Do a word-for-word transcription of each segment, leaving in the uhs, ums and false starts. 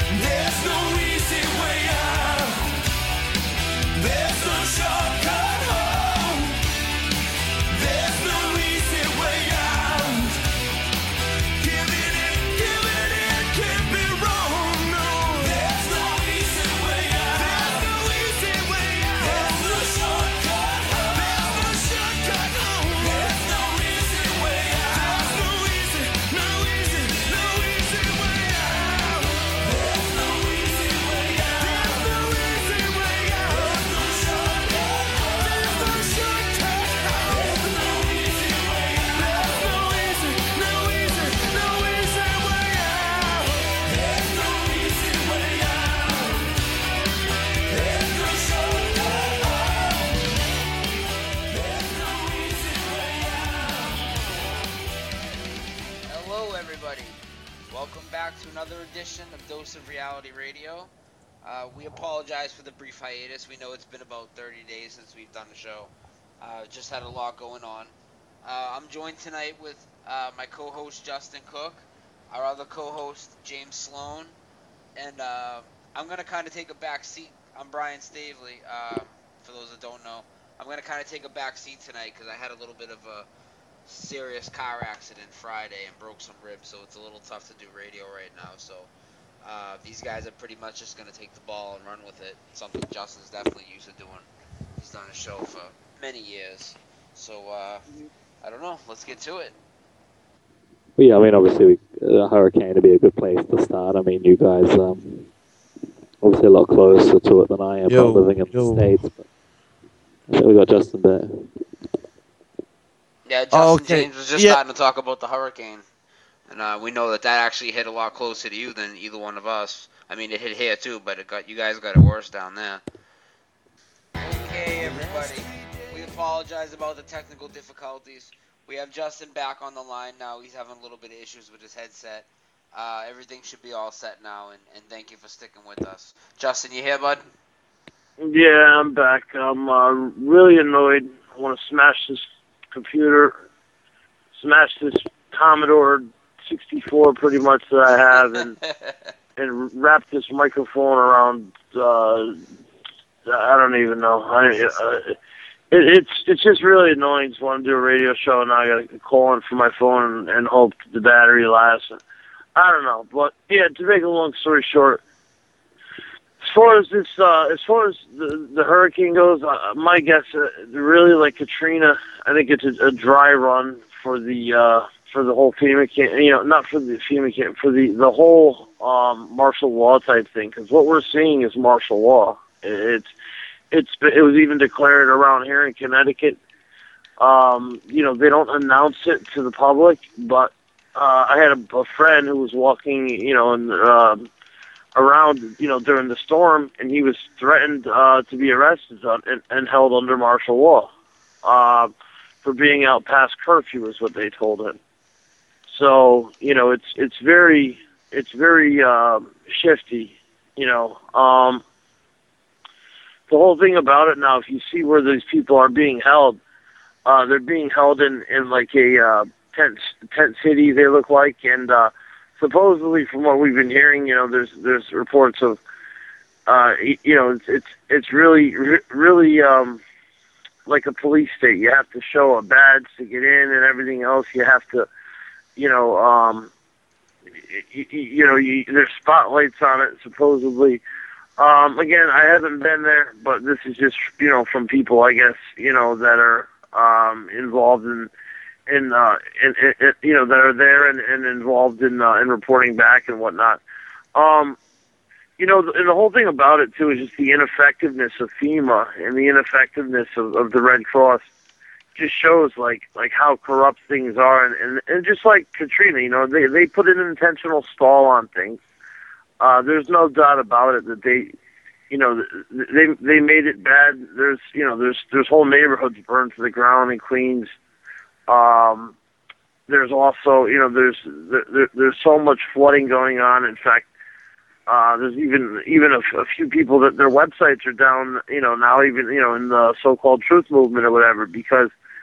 There's no easy way out. There's no shortcut home. There's no easy way out. Giving in, giving in can't be wrong, no. There's no easy way out. There's no easy way out. There's no shortcut home. There's no shortcut home. There's no easy way out. There's no easy, no easy, no easy way out. There's no easy way out. There's no easy way out. There's no shortcut home. There's no shortcut home. There's no easy way out. There's no easy, no easy, no easy way out. There's no easy way out. There's no shortcut home. There's no easy way out. Hello, everybody. Welcome back to another edition of Dose of Reality Radio. Uh, we apologize for the brief hiatus. We know it's been about thirty days since we've done the show. Uh, just had a lot going on. Uh, I'm joined tonight with uh, my co-host Justin Cook, our other co-host James Sloan, and uh, I'm going to kind of take a back seat. I'm Brian Stavely, uh, for those that don't know. I'm going to kind of take a back seat tonight because I had a little bit of a serious car accident Friday and broke some ribs, so it's a little tough to do radio right now. So uh, these guys are pretty much just going to take the ball and run with it, something Justin's definitely used to doing. He's done a show for many years. So uh, I don't know. Let's get to it. Well, yeah, I mean, obviously, we, uh, Hurricane would be a good place to start. I mean, you guys um, obviously a lot closer to it than I am, Yo, not living in yo. the States. But I think we got Justin there. Yeah, Justin Oh, okay. James was just Yeah. starting to talk about the hurricane. And uh, we know that that actually hit a lot closer to you than either one of us. I mean, it hit here too, but it got you guys got it worse down there. Okay, everybody. We apologize about the technical difficulties. We have Justin back on the line now. He's having a little bit of issues with his headset. Uh, everything should be all set now, and, and thank you for sticking with us. Justin, you here, bud? Yeah, I'm back. I'm uh, really annoyed. I want to smash this computer, smash this Commodore sixty-four pretty much that I have, and and wrap this microphone around. Uh, I don't even know. I, uh, it, it's it's just really annoying. Just want to do a radio show, and now I got to call in from my phone and, and hope the battery lasts. I don't know, but yeah. To make a long story short, as far as this, uh, as far as the, the hurricane goes, uh, my guess, uh, really like Katrina, I think it's a, a dry run for the uh, for the whole FEMA camp. You know, not for the FEMA camp, for the the whole um, martial law type thing. Because what we're seeing is martial law. It's it's it was even declared around here in Connecticut. Um, you know, they don't announce it to the public, but uh, I had a, a friend who was walking, you know, and. Um, around, you know, during the storm, and he was threatened uh, to be arrested on, and, and held under martial law uh, for being out past curfew, is what they told him. So, you know, it's it's very it's very uh, shifty, you know. Um, the whole thing about it now, if you see where these people are being held, uh, they're being held in, in like a uh, tent tent city, they look like, and uh, supposedly, from what we've been hearing, you know, there's there's reports of, uh, you know, it's it's it's really really um, like a police state. You have to show a badge to get in, and everything else. You have to, you know, um, you, you know, you, there's spotlights on it supposedly. Um, again, I haven't been there, but this is just, you know, from people, I guess, you know, that are um, involved in. In, uh, in, in, you know, that are there and, and involved in uh, in reporting back and whatnot. Um, you know, and the whole thing about it, too, is just the ineffectiveness of FEMA and the ineffectiveness of, of the Red Cross just shows, like, like how corrupt things are. And, and, and just like Katrina, you know, they, they put an intentional stall on things. Uh, there's no doubt about it that they, you know, they they made it bad. There's, you know, there's there's whole neighborhoods burned to the ground in Queens. Um, there's also, you know, there's there, there's so much flooding going on. In fact, uh, there's even even a, a few people that their websites are down, you know, now even, you know, in the so-called truth movement or whatever, because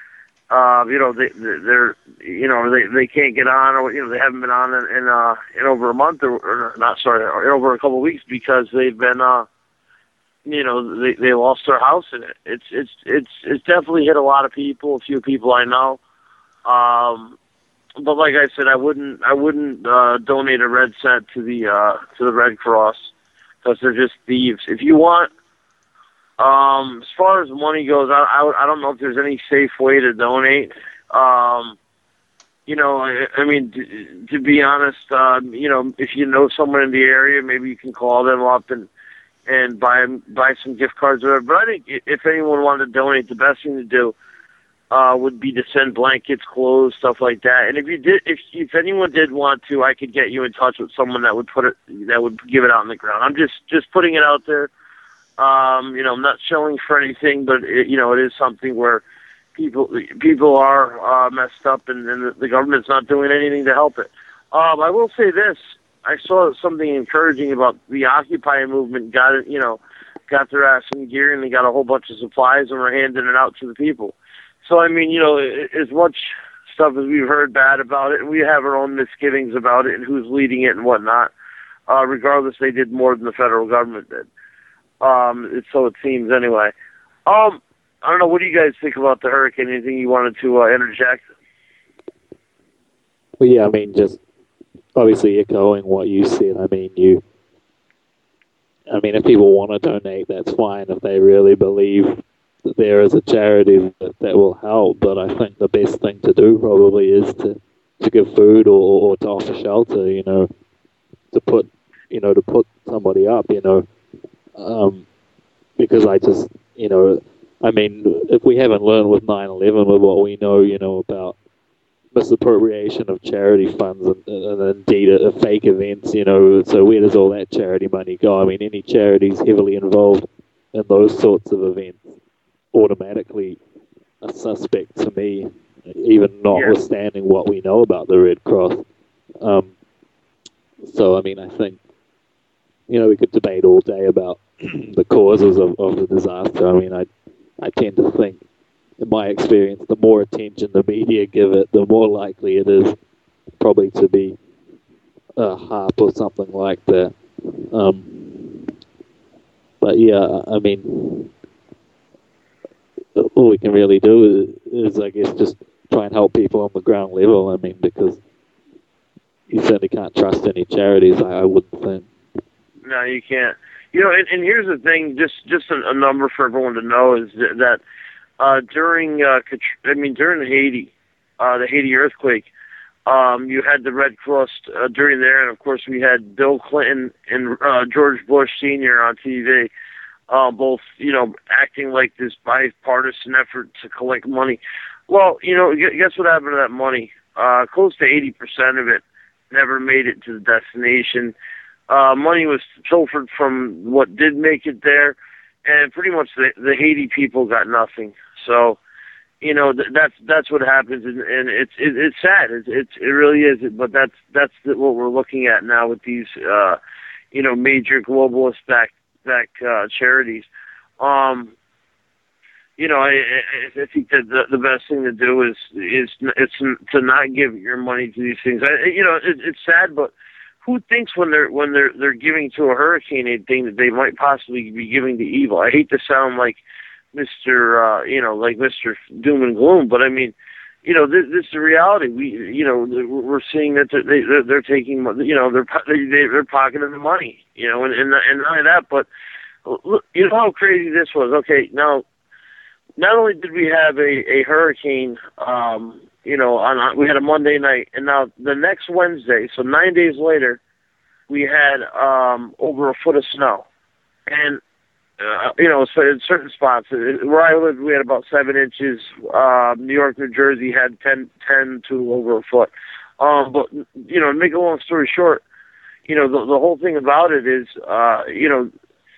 Uh, you know, they, they're, you know, they, they can't get on, or, you know, they haven't been on in, in, uh, in over a month, or, or not, sorry, or in over a couple of weeks because they've been, uh, you know, they, they lost their house in it. It's, it's, it's, it's definitely hit a lot of people, a few people I know. Um, but like I said, I wouldn't, I wouldn't, uh, donate a red cent to the, uh, to the Red Cross because they're just thieves. If you want, Um, as far as money goes, I, I, I don't know if there's any safe way to donate. Um, you know, I, I mean, to, to be honest, uh, you know, if you know someone in the area, maybe you can call them up and, and buy, buy some gift cards or whatever. But I think if anyone wanted to donate, the best thing to do, uh, would be to send blankets, clothes, stuff like that. And if you did, if, if anyone did want to, I could get you in touch with someone that would put it, that would give it out on the ground. I'm just, just putting it out there. Um, you know, I'm not showing for anything, but it, you know, it is something where people people are uh, messed up, and, and the government's not doing anything to help it. Um, I will say this: I saw something encouraging about the Occupy movement. Got it, you know, got their ass in gear, and they got a whole bunch of supplies, and we're handing it out to the people. So, I mean, you know, as much stuff as we've heard bad about it, and we have our own misgivings about it and who's leading it and whatnot. Uh, regardless, they did more than the federal government did. Um, so it seems anyway. Um, I don't know. What do you guys think about the hurricane? Anything you wanted to uh, interject? Well, yeah, I mean, just obviously echoing what you said. I mean, you. I mean, if people want to donate, that's fine. If they really believe that there is a charity that, that will help, but I think the best thing to do probably is to, to give food or, or to offer shelter. You know, to put you know to put somebody up. You know. Um, because I just, you know, I mean, if we haven't learned with nine eleven, with what we know, you know, about misappropriation of charity funds and, and indeed uh, fake events, you know, so where does all that charity money go? I mean, any charities heavily involved in those sorts of events automatically a suspect to me, even notwithstanding yeah. what we know about the Red Cross. Um, so, I mean, I think, you know, we could debate all day about the causes of, of the disaster. I mean, I I tend to think, in my experience, the more attention the media give it, the more likely it is probably to be a HAARP or something like that. Um, but yeah, I mean, all we can really do is, is, I guess, just try and help people on the ground level. I mean, because you certainly can't trust any charities, I, I wouldn't think. No, you can't. You know, and, and here's the thing, just just a, a number for everyone to know is that, that uh, during, uh, I mean, during the Haiti, uh, the Haiti earthquake, um, you had the Red Cross uh, during there, and of course we had Bill Clinton and uh, George Bush Senior on T V, uh, both, you know, acting like this bipartisan effort to collect money. Well, you know, guess what happened to that money? Uh, close to eighty percent of it never made it to the destination. Uh, money was pilfered from what did make it there, and pretty much the, the Haiti people got nothing. So, you know, th- that's that's what happens, and, and it's it, it's sad. It, it it really is. But that's that's the, what we're looking at now with these, uh, you know, major globalist back back uh, charities. Um, you know, I, I, I think that the, the best thing to do is is it's to not give your money to these things. I, you know, it, it's sad, but who thinks when they're when they're they're giving to a hurricane anything that they might possibly be giving to evil? I hate to sound like Mister Uh, you know, like Mister Doom and Gloom, but I mean, you know, this, this is the reality. We, you know, we're seeing that they're, they, they're, they're taking, you know, they're they, they're pocketing the money, you know, and and and not only that, but look, you know how crazy this was. Okay, now, not only did we have a a hurricane, um, you know, on we had a Monday night, and now the next Wednesday, so nine days later, we had um, over a foot of snow, and uh, you know, so in certain spots where I lived, we had about seven inches. Uh, New York, New Jersey had ten, ten to over a foot. Um, but you know, to make a long story short, you know, the the whole thing about it is, uh, you know,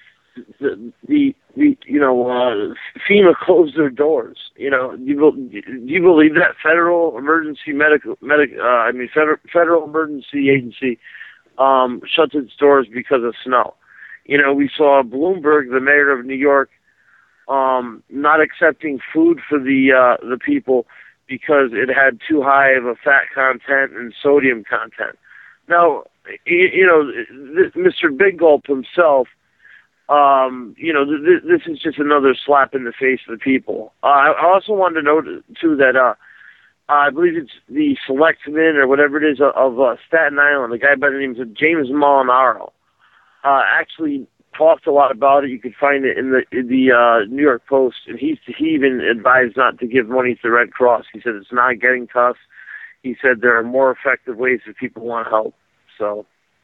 the the, the you know, uh, FEMA closed their doors. You know, do you, do you believe that federal emergency medical medic? Uh, I mean, federal federal emergency agency um, shuts its doors because of snow. You know, we saw Bloomberg, the mayor of New York, um, not accepting food for the uh, the people because it had too high of a fat content and sodium content. Now, you, you know, this, Mister Big Gulp himself, um, you know, th- this is just another slap in the face of the people. Uh, I also wanted to note, too, that uh, I believe it's the selectman or whatever it is of uh, Staten Island, a guy by the name of James Molinaro, uh, actually talked a lot about it. You could find it in the in the uh, New York Post, and he he even advised not to give money to the Red Cross. He said it's not getting to us. He said there are more effective ways if people want help. So,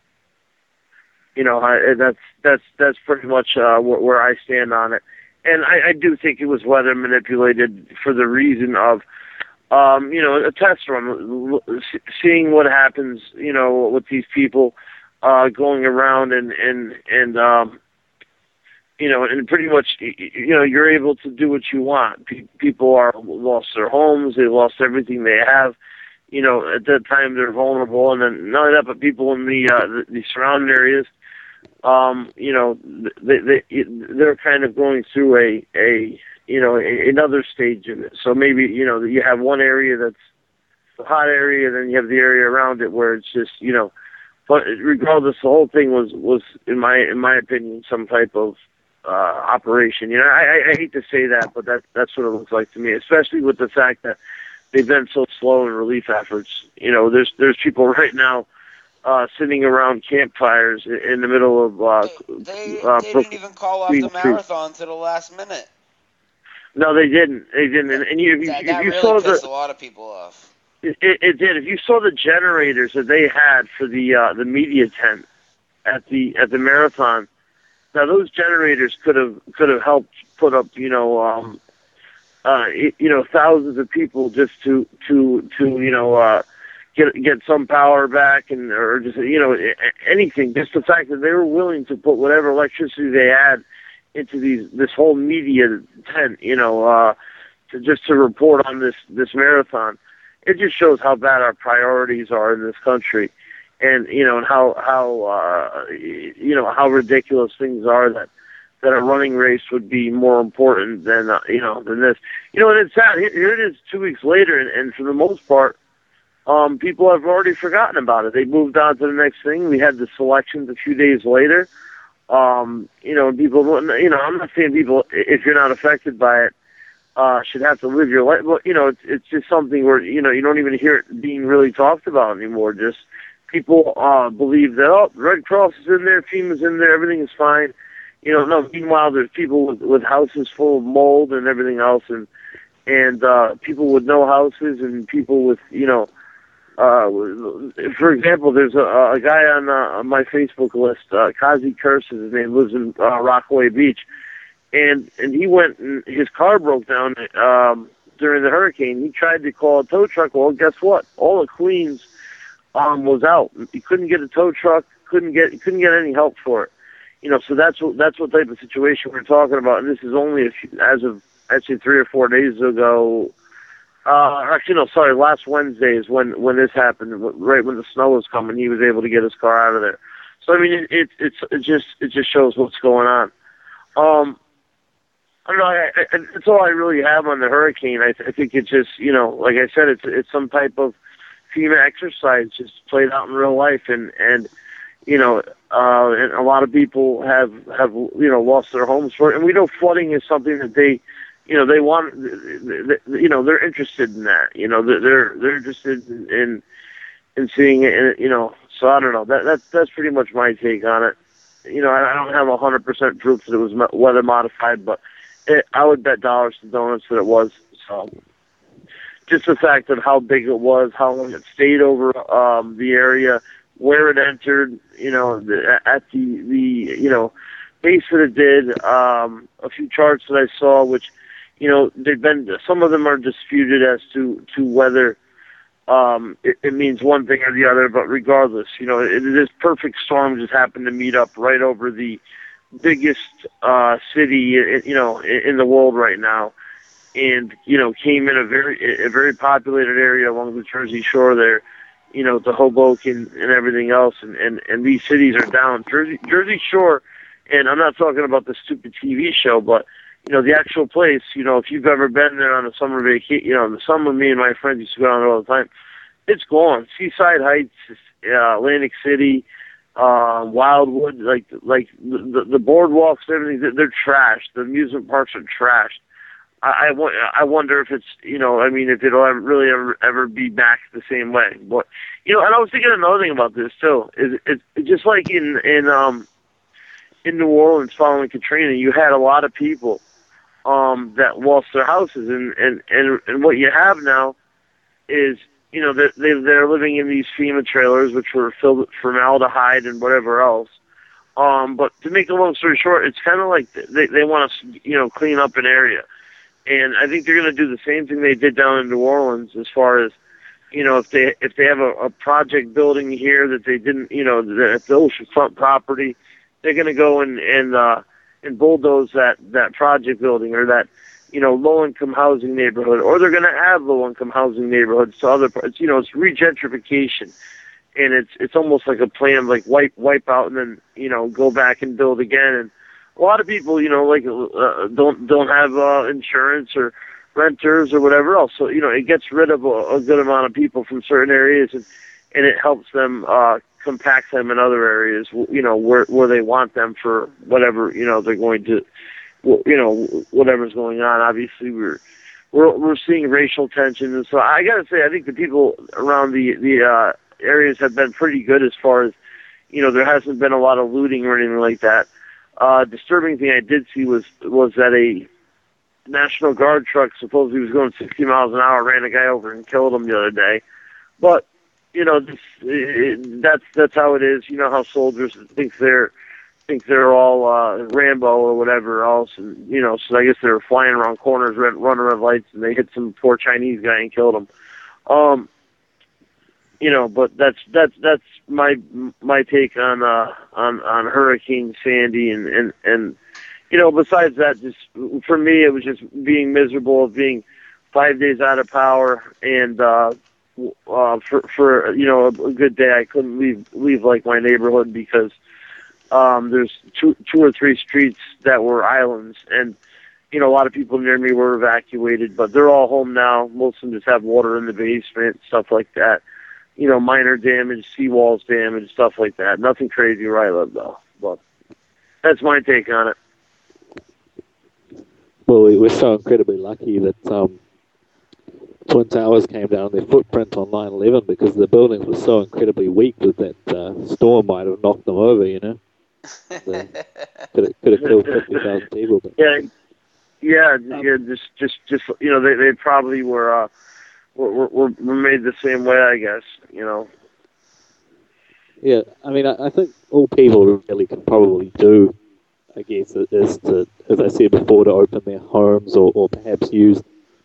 you know, I, that's that's that's pretty much uh, wh- where I stand on it. And I, I do think it was weather manipulated for the reason of, um, you know, a test run, seeing what happens, you know, with these people uh, going around and and and um, you know, and pretty much, you know, you're able to do what you want. Pe- people are lost their homes, they lost everything they have. You know, at that time they're vulnerable, and then not only that, but people in the uh, the, the surrounding areas, um, you know, they they they're kind of going through a a you know a, another stage of it. So maybe, you know, you have one area that's the hot area, then you have the area around it where it's just, you know. But regardless, the whole thing was was in my in my opinion some type of uh, operation. You know, I, I hate to say that, but that that's what it looks like to me, especially with the fact that they've been so slow in relief efforts. You know, there's there's people right now uh, sitting around campfires in, in the middle of. Uh, they they, uh, they didn't even call off the Street. marathon to the last minute. No, they didn't. They didn't. And, and you, That, if that you really saw pissed the, a lot of people off. It, it, it did. If you saw the generators that they had for the uh, the media tent at the at the marathon, now those generators could have could have helped put up, you know. Um, Uh, you know, thousands of people just to to to you know uh, get get some power back, and or just you know anything. Just the fact that they were willing to put whatever electricity they had into these this whole media tent, you know, uh, to just to report on this this marathon. It just shows how bad our priorities are in this country, and you know, and how how uh, you know how ridiculous things are that. that a running race would be more important than uh, you know than this. You know, and it's sad. Here, here it is, two weeks later, and, and for the most part, um, people have already forgotten about it. They moved on to the next thing. We had the selections a few days later. Um, you know, people. You know, I'm not saying people, if you're not affected by it, uh, should have to live your life. But you know, it's it's just something where you know you don't even hear it being really talked about anymore. Just people uh, believe that oh, Red Cross is in there, FEMA's in there, everything is fine. You know, no. Meanwhile, there's people with, with houses full of mold and everything else, and and uh, people with no houses, and people with, you know, uh, for example, there's a, a guy on, uh, on my Facebook list, uh, Kazi Curses, his name, lives in uh, Rockaway Beach, and and he went and his car broke down um, during the hurricane. He tried to call a tow truck. Well, guess what? All of Queens um, was out. He couldn't get a tow truck. Couldn't get couldn't get any help for it. You know, so that's what that's what type of situation we're talking about, and this is only a few, as of actually three or four days ago. Uh, actually, no, sorry, last Wednesday is when when this happened. Right when the snow was coming, he was able to get his car out of there. So I mean, it it it's it just it just shows what's going on. Um, I don't know. I, I, that's all I really have on the hurricane. I, I think it's just, you know, like I said, it's it's some type of FEMA exercise just played out in real life, and and. You know, uh, and a lot of people have, have, you know, lost their homes for it. And we know flooding is something that they, you know, they want, you know, they're interested in that. You know, they're, they're interested in, in seeing it, and, you know, so I don't know. That, that's, that's pretty much my take on it. You know, I don't have a hundred percent proof that it was weather modified, but it, I would bet dollars to donuts that it was. So just the fact of how big it was, how long it stayed over, um, the area, where it entered, you know, the, at the, the, you know, base that it did, um, a few charts that I saw, which, you know, they've been, some of them are disputed as to, to whether, um, it, it means one thing or the other, but regardless, you know, it, this perfect storm just happened to meet up right over the biggest, uh, city, you know, in, in the world right now. And, you know, came in a very, a very populated area along the Jersey Shore there. You know, to Hoboken and everything else, and, and, and these cities are down. Jersey Jersey Shore, and I'm not talking about the stupid T V show, but, you know, the actual place, you know, if you've ever been there on a summer vacation, you know, in the summer, me and my friends used to go down there all the time. It's gone. Seaside Heights, uh, Atlantic City, uh, Wildwood, like like the, the boardwalks, everything, they're trashed. The amusement parks are trashed. I, I, I wonder if it's, you know, I mean, if it'll ever, really ever, ever be back the same way. But, you know, and I was thinking another thing about this, too, is it, it, just like in, in, um, in New Orleans following Katrina, you had a lot of people um, that lost their houses. And, and, and, and what you have now is, you know, they're, they're living in these FEMA trailers, which were filled with formaldehyde and whatever else. Um, but to make a long story short, it's kind of like they, they want to, you know, clean up an area. And I think they're going to do the same thing they did down in New Orleans as far as, you know, if they if they have a, a project building here that they didn't, you know, the, the oceanfront property, they're going to go and and uh, and bulldoze that, that project building or that, you know, low-income housing neighborhood, or they're going to add low-income housing neighborhoods to other parts. You know, it's regentrification, and it's it's almost like a plan, like wipe wipe out and then, you know, go back and build again. And a lot of people, you know, like uh, don't don't have uh, insurance or renters or whatever else. So, you know, it gets rid of a, a good amount of people from certain areas, and, and it helps them uh, compact them in other areas, you know, where where they want them for whatever, you know, they're going to, you know, whatever's going on. Obviously, we're we're we're seeing racial tension, and so I got to say, I think the people around the the uh, areas have been pretty good as far as, you know, there hasn't been a lot of looting or anything like that. Uh, disturbing thing I did see was was that a National Guard truck supposedly was going sixty miles an hour, ran a guy over and killed him the other day. But, you know, this, it, that's that's how it is. You know how soldiers think they're think they're all uh, Rambo or whatever else, and, you know, so I guess they were flying around corners, red, running red lights, and they hit some poor Chinese guy and killed him. Um, you know, but that's that's that's my my take on uh, on on Hurricane Sandy, and, and and you know, besides that, just for me, it was just being miserable of being five days out of power, and uh, uh, for for you know a, a good day, I couldn't leave leave like my neighborhood because um, there's two two or three streets that were islands, and you know a lot of people near me were evacuated, but they're all home now. Most of them just have water in the basement, stuff like that. You know, minor damage, seawalls damage, stuff like that. Nothing crazy where I live, though. But that's my take on it. Well, we we're so incredibly lucky that um, Twin Towers came down their footprint on nine eleven because the buildings were so incredibly weak that that uh, storm might have knocked them over, you know. So, could have could have killed fifty thousand people. But. Yeah, yeah, yeah. Just, just, just. You know, they they probably were. Uh, We're, we're, we're made the same way, I guess, you know. Yeah, I mean, I, I think all people really can probably do, I guess, is to, as I said before, to open their homes or, or perhaps use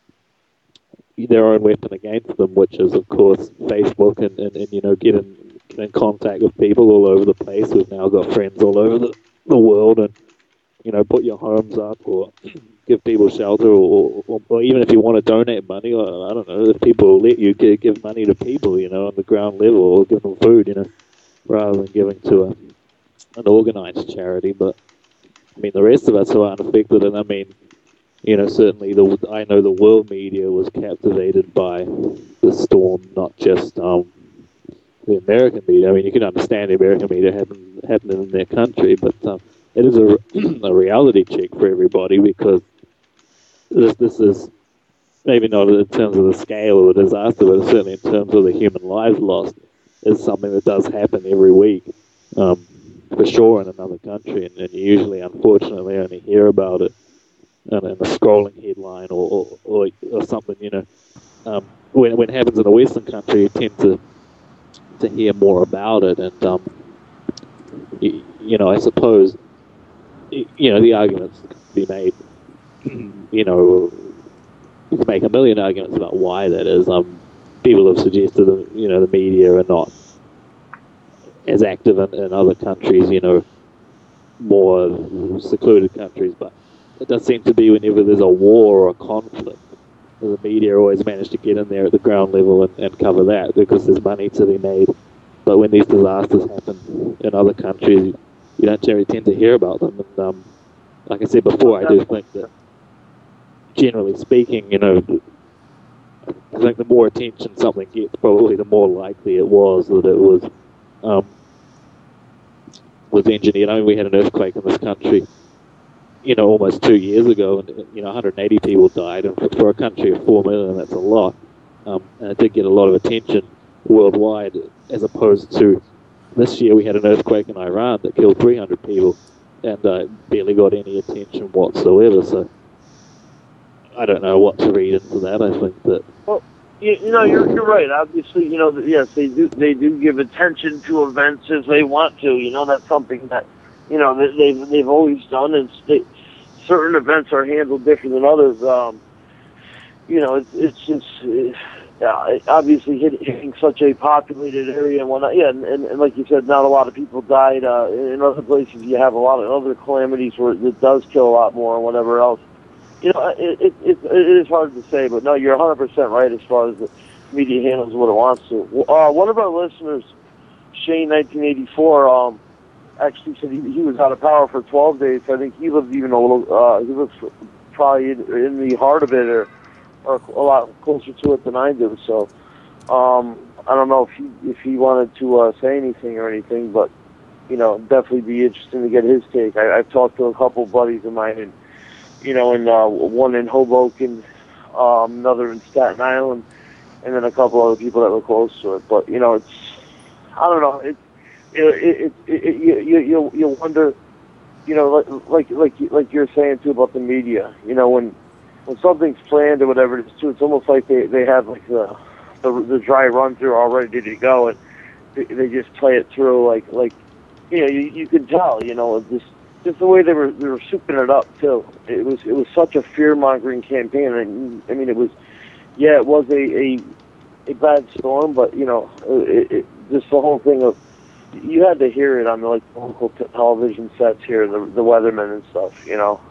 their own weapon against them, which is, of course, Facebook, and, and, and you know, get in, get in contact with people all over the place. We've now got friends all over the, the world, and, you know, put your homes up or give people shelter, or, or, or even if you want to donate money, or, I don't know, if people will let you give, give money to people, you know, on the ground level, or give them food, you know, rather than giving to a, an organized charity. But, I mean, the rest of us who aren't affected, and I mean, you know, certainly the I know the world media was captivated by the storm, not just um, the American media. I mean, you can understand the American media happen, happening in their country, but um, it is a, a reality check for everybody, because This this is maybe not in terms of the scale of the disaster, but certainly in terms of the human lives lost, is something that does happen every week, um, for sure, in another country, and, and you usually, unfortunately, only hear about it in, in a scrolling headline or or, or, or something. You know, um, when when it happens in a Western country, you tend to to hear more about it, and um, you, you know, I suppose, you know, the arguments can be made. You know, you can make a million arguments about why that is. Um, people have suggested that, you know, the media are not as active in, in other countries, you know, more secluded countries, but it does seem to be whenever there's a war or a conflict, the media always manage to get in there at the ground level and, and cover that, because there's money to be made. But when these disasters happen in other countries, you don't generally tend to hear about them. And um, like I said before, I do think that generally speaking, you know, I think the more attention something gets, probably the more likely it was that it was um, was engineered. I mean, we had an earthquake in this country, you know, almost two years ago, and you know, one hundred eighty people died, and for, for a country of four million, that's a lot. Um, and it did get a lot of attention worldwide, as opposed to this year we had an earthquake in Iran that killed three hundred people, and uh, barely got any attention whatsoever. So I don't know what to read into that. I think that. Well, you, you know, you're you're right. Obviously, you know, yes, they do they do give attention to events as they want to. You know, that's something that, you know, they, they've they've always done. And they, certain events are handled different than others. Um, you know, it's it's just it's, yeah, obviously hit, hitting such a populated area and whatnot. Yeah, and, and, and like you said, not a lot of people died. Uh, in other places, you have a lot of other calamities where it does kill a lot more and whatever else. You know, it, it, it, it is hard to say, but no, you're one hundred percent right as far as the media handles what it wants to. Uh, one of our listeners, Shane nineteen eighty-four, um, actually said he, he was out of power for twelve days. I think he lived even a little, uh, he lives probably in, in the heart of it, or, or a lot closer to it than I do. So um, I don't know if he, if he wanted to uh, say anything or anything, but, you know, definitely be interesting to get his take. I, I've talked to a couple buddies of mine, and you know, and uh, one in Hoboken, um, another in Staten Island, and then a couple other people that were close to it. But you know, it's I don't know. It it it, it, it you you you wonder, you know, like like like like you're saying too about the media. You know, when when something's planned or whatever it is too, it's almost like they they have like the the, the dry run through already ready to go, and they, they just play it through like like you know you you can tell, you know, just. Just the way they were they were souping it up too. It was it was such a fear mongering campaign. And, I mean, it was yeah, it was a, a a bad storm, but you know, it, it, just the whole thing of you had to hear it on the like local t- television sets here, the the weathermen and stuff. You know.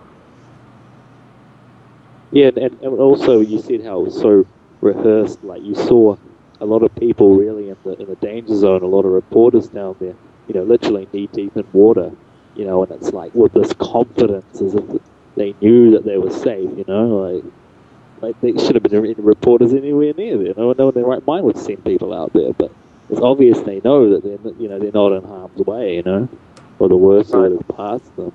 Yeah, and, and also you said how it was so rehearsed. Like you saw a lot of people really in the in the danger zone. A lot of reporters down there, you know, literally knee deep in water. You know, and it's like with this confidence as if they knew that they were safe, you know, like like they should have been any reporters anywhere near there. No one in their right mind would send people out there, but it's obvious they know that they're, you know, they're not in harm's way, you know, or the worst of it is past them.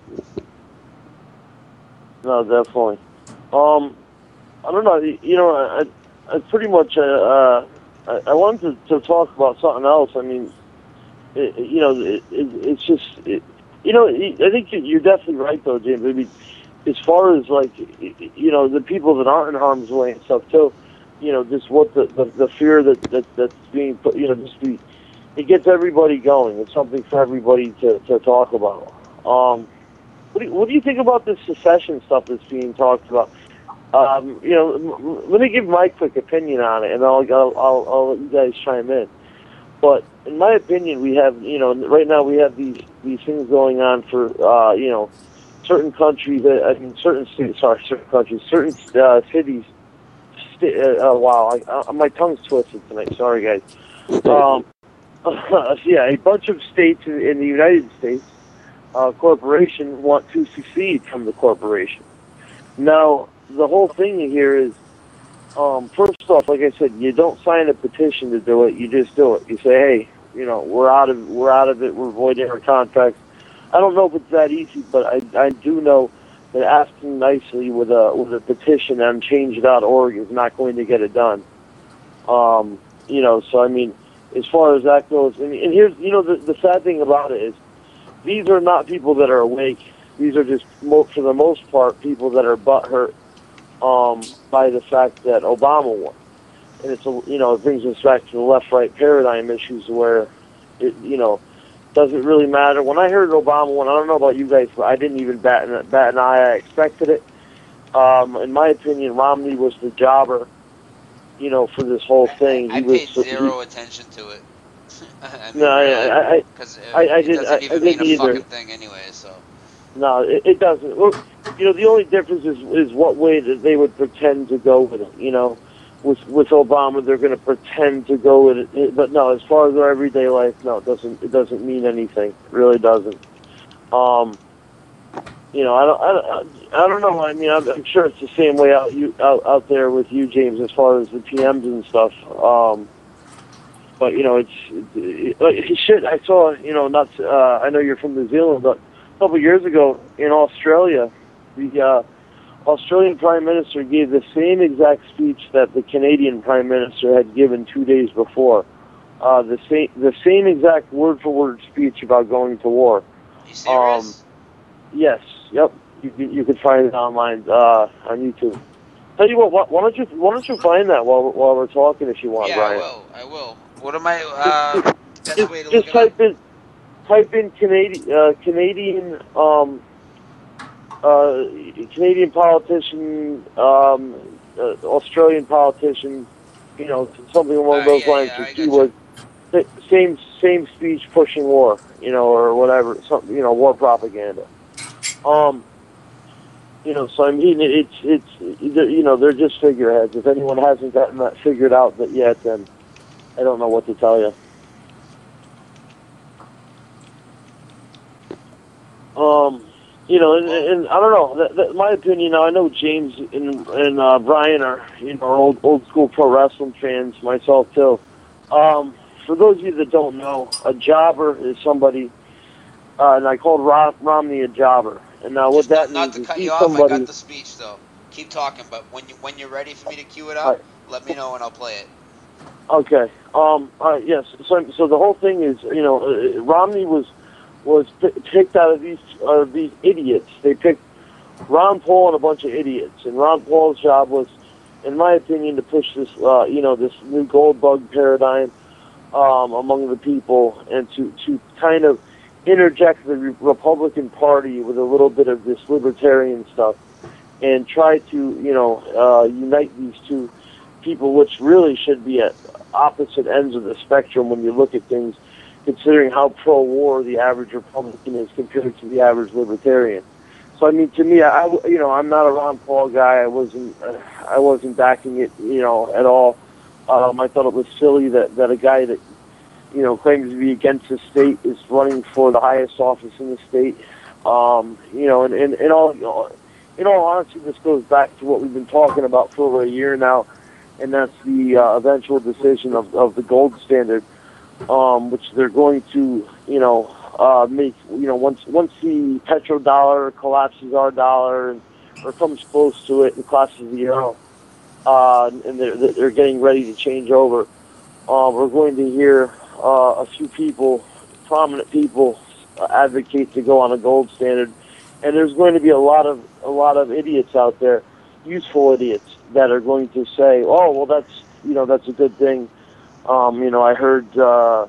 No, definitely. Um, I don't know, you know, I, I pretty much, uh, uh I, I wanted to, to talk about something else. I mean, it, you know, it, it, it's just... It, You know, I think you're definitely right, though, James. I mean, as far as, like, you know, the people that aren't in harm's way and stuff, too, you know, just what the, the, the fear that, that that's being put, you know, just be, it gets everybody going. It's something for everybody to, to talk about. Um, what do, you, what do you think about this secession stuff that's being talked about? Um, you know, m- let me give my quick opinion on it, and I'll, I'll, I'll, I'll let you guys chime in. But in my opinion, we have, you know, right now we have these these things going on for, uh, you know, certain countries, I mean, certain cities, sorry, certain countries, certain uh, cities. St- uh, uh, wow, I, I, my tongue's twisted tonight. Sorry, guys. Um, yeah, a bunch of states in, in the United States, uh, corporation want to secede from the corporation. Now, the whole thing here is, Um, first off, like I said, you don't sign a petition to do it. You just do it. You say, "Hey, you know, we're out of we're out of it. We're voiding our contracts." I don't know if it's that easy, but I I do know that asking nicely with a with a petition on change dot org is not going to get it done. Um, you know, so I mean, as far as that goes, and, and here's you know the the sad thing about it is these are not people that are awake. These are just for the most part people that are butthurt. Um, by the fact that Obama won, and it's a, you know it brings us back to the left-right paradigm issues where it you know doesn't really matter. When I heard Obama won, I don't know about you guys, but I didn't even bat an, bat an eye. I expected it. Um, in my opinion, Romney was the jobber, you know, for this whole thing. I, I, I he was, paid zero he, attention to it. I mean, no, I, I, because I, I, I it didn't. doesn't I, even I mean didn't a either. fucking thing anyway. So. No, it, it doesn't. Well, you know, the only difference is is what way that they would pretend to go with it. You know, with with Obama, they're going to pretend to go with it. But no, as far as our everyday life, no, it doesn't. It doesn't mean anything. It really doesn't. Um, you know, I don't, I don't, I don't know. I mean, I'm, I'm sure it's the same way out you out, out there with you, James, as far as the P Ms and stuff. Um, but you know, it's it, it, shit. I saw, you know, not. Uh, I know you're from New Zealand, but a couple of years ago in Australia, the uh, Australian Prime Minister gave the same exact speech that the Canadian Prime Minister had given two days before. Uh, the same, the same exact word-for-word speech about going to war. You serious? Um, yes. Yep. You, you, you can find it online uh, on YouTube. Tell you what, why, why don't you why don't you find that while while we're talking if you want, yeah, Brian? I will. I will. What am I? Uh, best just way to just look type it up? in type in Canadian uh, Canadian um, uh, Canadian politician, um, uh, Australian politician, you know, something along Uh, those yeah, lines. yeah, I to see gotcha. what the same same speech pushing war, you know, or whatever, something, you know, war propaganda. Um, you know, so I mean, it's it's you know, they're just figureheads. If anyone hasn't gotten that figured out that yet, then I don't know what to tell you. Um, you know, and, and I don't know. That, that, my opinion. Now I know James and and uh, Brian are you know old old school pro wrestling fans. Myself too. Um, for those of you that don't know, a jobber is somebody, uh, and I called Rom- Romney a jobber. And now what Just that not, not means to is cut he's you off. somebody. I got the speech though. Keep talking, but when you when you're ready for me to cue it up, Right. let me know and I'll play it. Okay. Um. Uh, yes. So, so the whole thing is, you know, uh, Romney was was p- picked out of these uh, these idiots. They picked Ron Paul and a bunch of idiots, and Ron Paul's job was, in my opinion, to push this, uh, you know, this new gold bug paradigm um, among the people, and to to kind of interject the Re- Republican Party with a little bit of this libertarian stuff, and try to, you know, uh, unite these two people, which really should be at opposite ends of the spectrum when you look at things, considering how pro-war the average Republican is compared to the average libertarian. So I mean, to me, I you know I'm not a Ron Paul guy. I wasn't uh, I wasn't backing it, you know, at all. Um, I thought it was silly that that a guy that you know claims to be against the state is running for the highest office in the state. Um, you know, and, and, and all in all honesty, this goes back to what we've been talking about for over a year now. And that's the uh, eventual decision of, of the gold standard, um, which they're going to, you know, uh, make, you know, once once the petrodollar collapses our dollar and or comes close to it and collapses the euro, uh, and they're, they're getting ready to change over, uh, we're going to hear uh, a few people, prominent people, uh, advocate to go on a gold standard, and there's going to be a lot of a lot of idiots out there, useful idiots, that are going to say, "Oh, well, that's you know that's a good thing." Um, you know, I heard uh,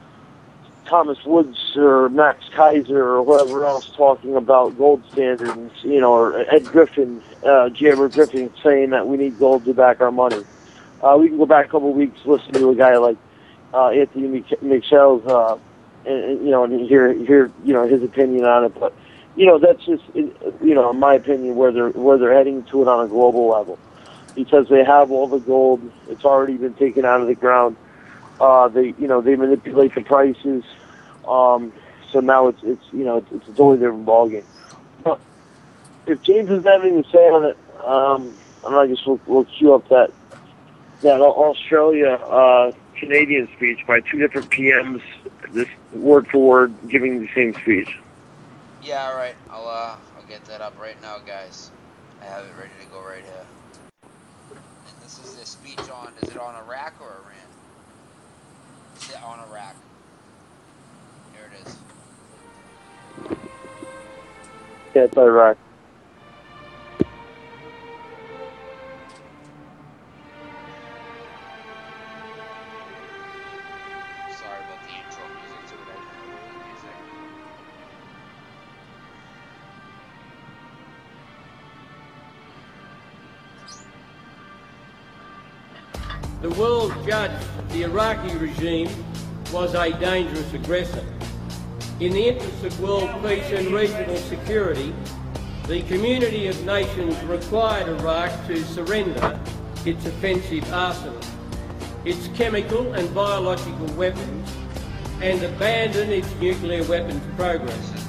Thomas Woods or Max Kaiser or whoever else talking about gold standards. You know, or Ed Griffin, uh, J. Edward Griffin, saying that we need gold to back our money. Uh, we can go back a couple of weeks, listen to a guy like uh, Anthony McShell's, uh, and, and you know, and hear hear you know his opinion on it, but. You know, that's just, you know, in my opinion, where they're where they're heading to it on a global level, because they have all the gold. It's already been taken out of the ground. Uh, they, you know, they manipulate the prices. Um, so now it's, it's, you know, it's, it's a totally different ballgame. But if James has anything to say on it, um, I guess we'll, we'll cue up that that Australia uh, Canadian speech by two different P Ms, this word for word, giving the same speech. Yeah, all right. I'll uh, I'll get that up right now, guys. I have it ready to go right here. And this is the speech on. Is it on Iraq or Iran? Is it on Iraq? Here it is. Yeah, it's Iraq. Sorry about the intro music to it. I didn't know the music. The world judged the Iraqi regime was a dangerous aggressor. In the interest of world peace and regional security, the community of nations required Iraq to surrender its offensive arsenal, its chemical and biological weapons, and abandon its nuclear weapons program. This is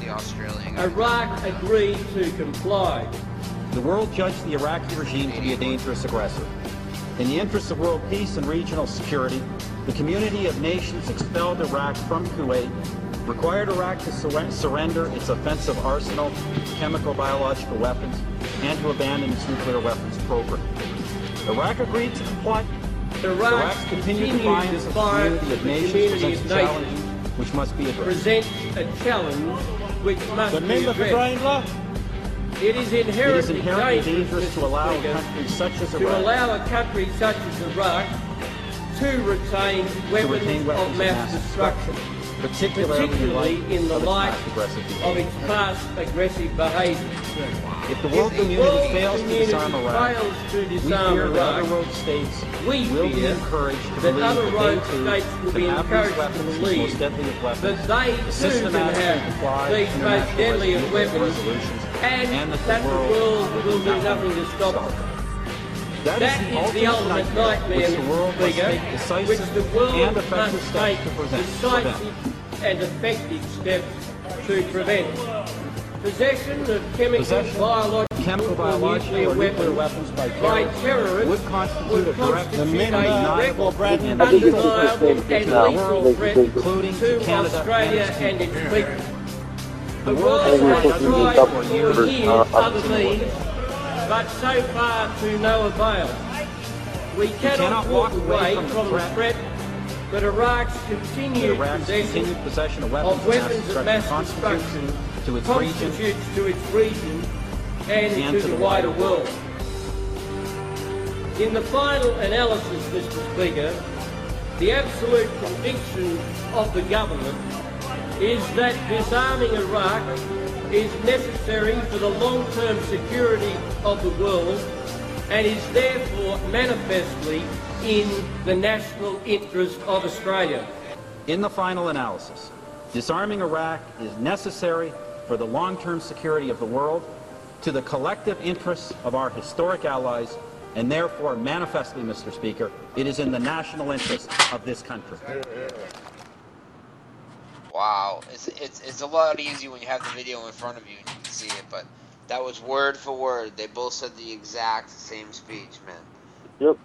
the Australian guy. Iraq agreed to comply. The world judged the Iraqi regime to be a dangerous aggressor. In the interest of world peace and regional security, the community of nations expelled Iraq from Kuwait, required Iraq to sur- surrender its offensive arsenal, chemical biological weapons, and to abandon its nuclear weapons program. Iraq agreed to comply. Iraq Iraq's continued continued defiance of the defiance community of of the nations community presents of a challenge nations which must be addressed. presents a challenge which must The be member for addressed. Grainler. It is It is inherently, inherently dangerous, dangerous to allow a Mister Speaker, country such as to Iraq allow a country such as Iraq to retain weapons, retain weapons of mass destruction, particularly, particularly in the of its light past aggressive of behavior. its past aggressive behaviour. If the world If the community world fails to community disarm Iraq, fails to we disarm fear that Iraq, other rogue states we will be fear encouraged to that believe other that rogue they too states will can be have encouraged these to weapons, these believe most deadly of weapons, that they too can systematically have comply these with most international deadly of nuclear weapons, resolutions, and and that that the the world world will do nothing to stop stop it. it. That is the ultimate nightmare, which the world Mister must Speaker, take which decisive the world and effective must steps take to prevent. decisive and effective steps to prevent. Possession of chemical, Possession, biological, chemical, or biological, nuclear or nuclear weapons weapons by by terrorists terrorists would constitute would a direct, constitute The a member direct, for Bradley. I think it's the undeniable same and thing now. lethal threat including to to Canada Australia and its and people. its people. The The world world has has tried tried couple for years, years uh, other up to means, but so far to no avail. We cannot cannot walk walk away away from the from the threat threat that Iraq's continued Iraq's possession continued possession of weapons of weapons of mass constitutes destruction to its region constitutes to its region and, and to the wider world. In the final analysis, Mister Speaker, the absolute conviction of the government is that disarming Iraq is necessary for the long-term security of the world and is therefore manifestly in the national interest of Australia. In the final analysis, disarming Iraq is necessary for the long-term security of the world, to the collective interests of our historic allies, and therefore manifestly, Mister Speaker, it is in the national interest of this country. Wow, it's it's it's a lot easier when you have the video in front of you and you can see it. But that was word for word. They both said the exact same speech, man. Yep.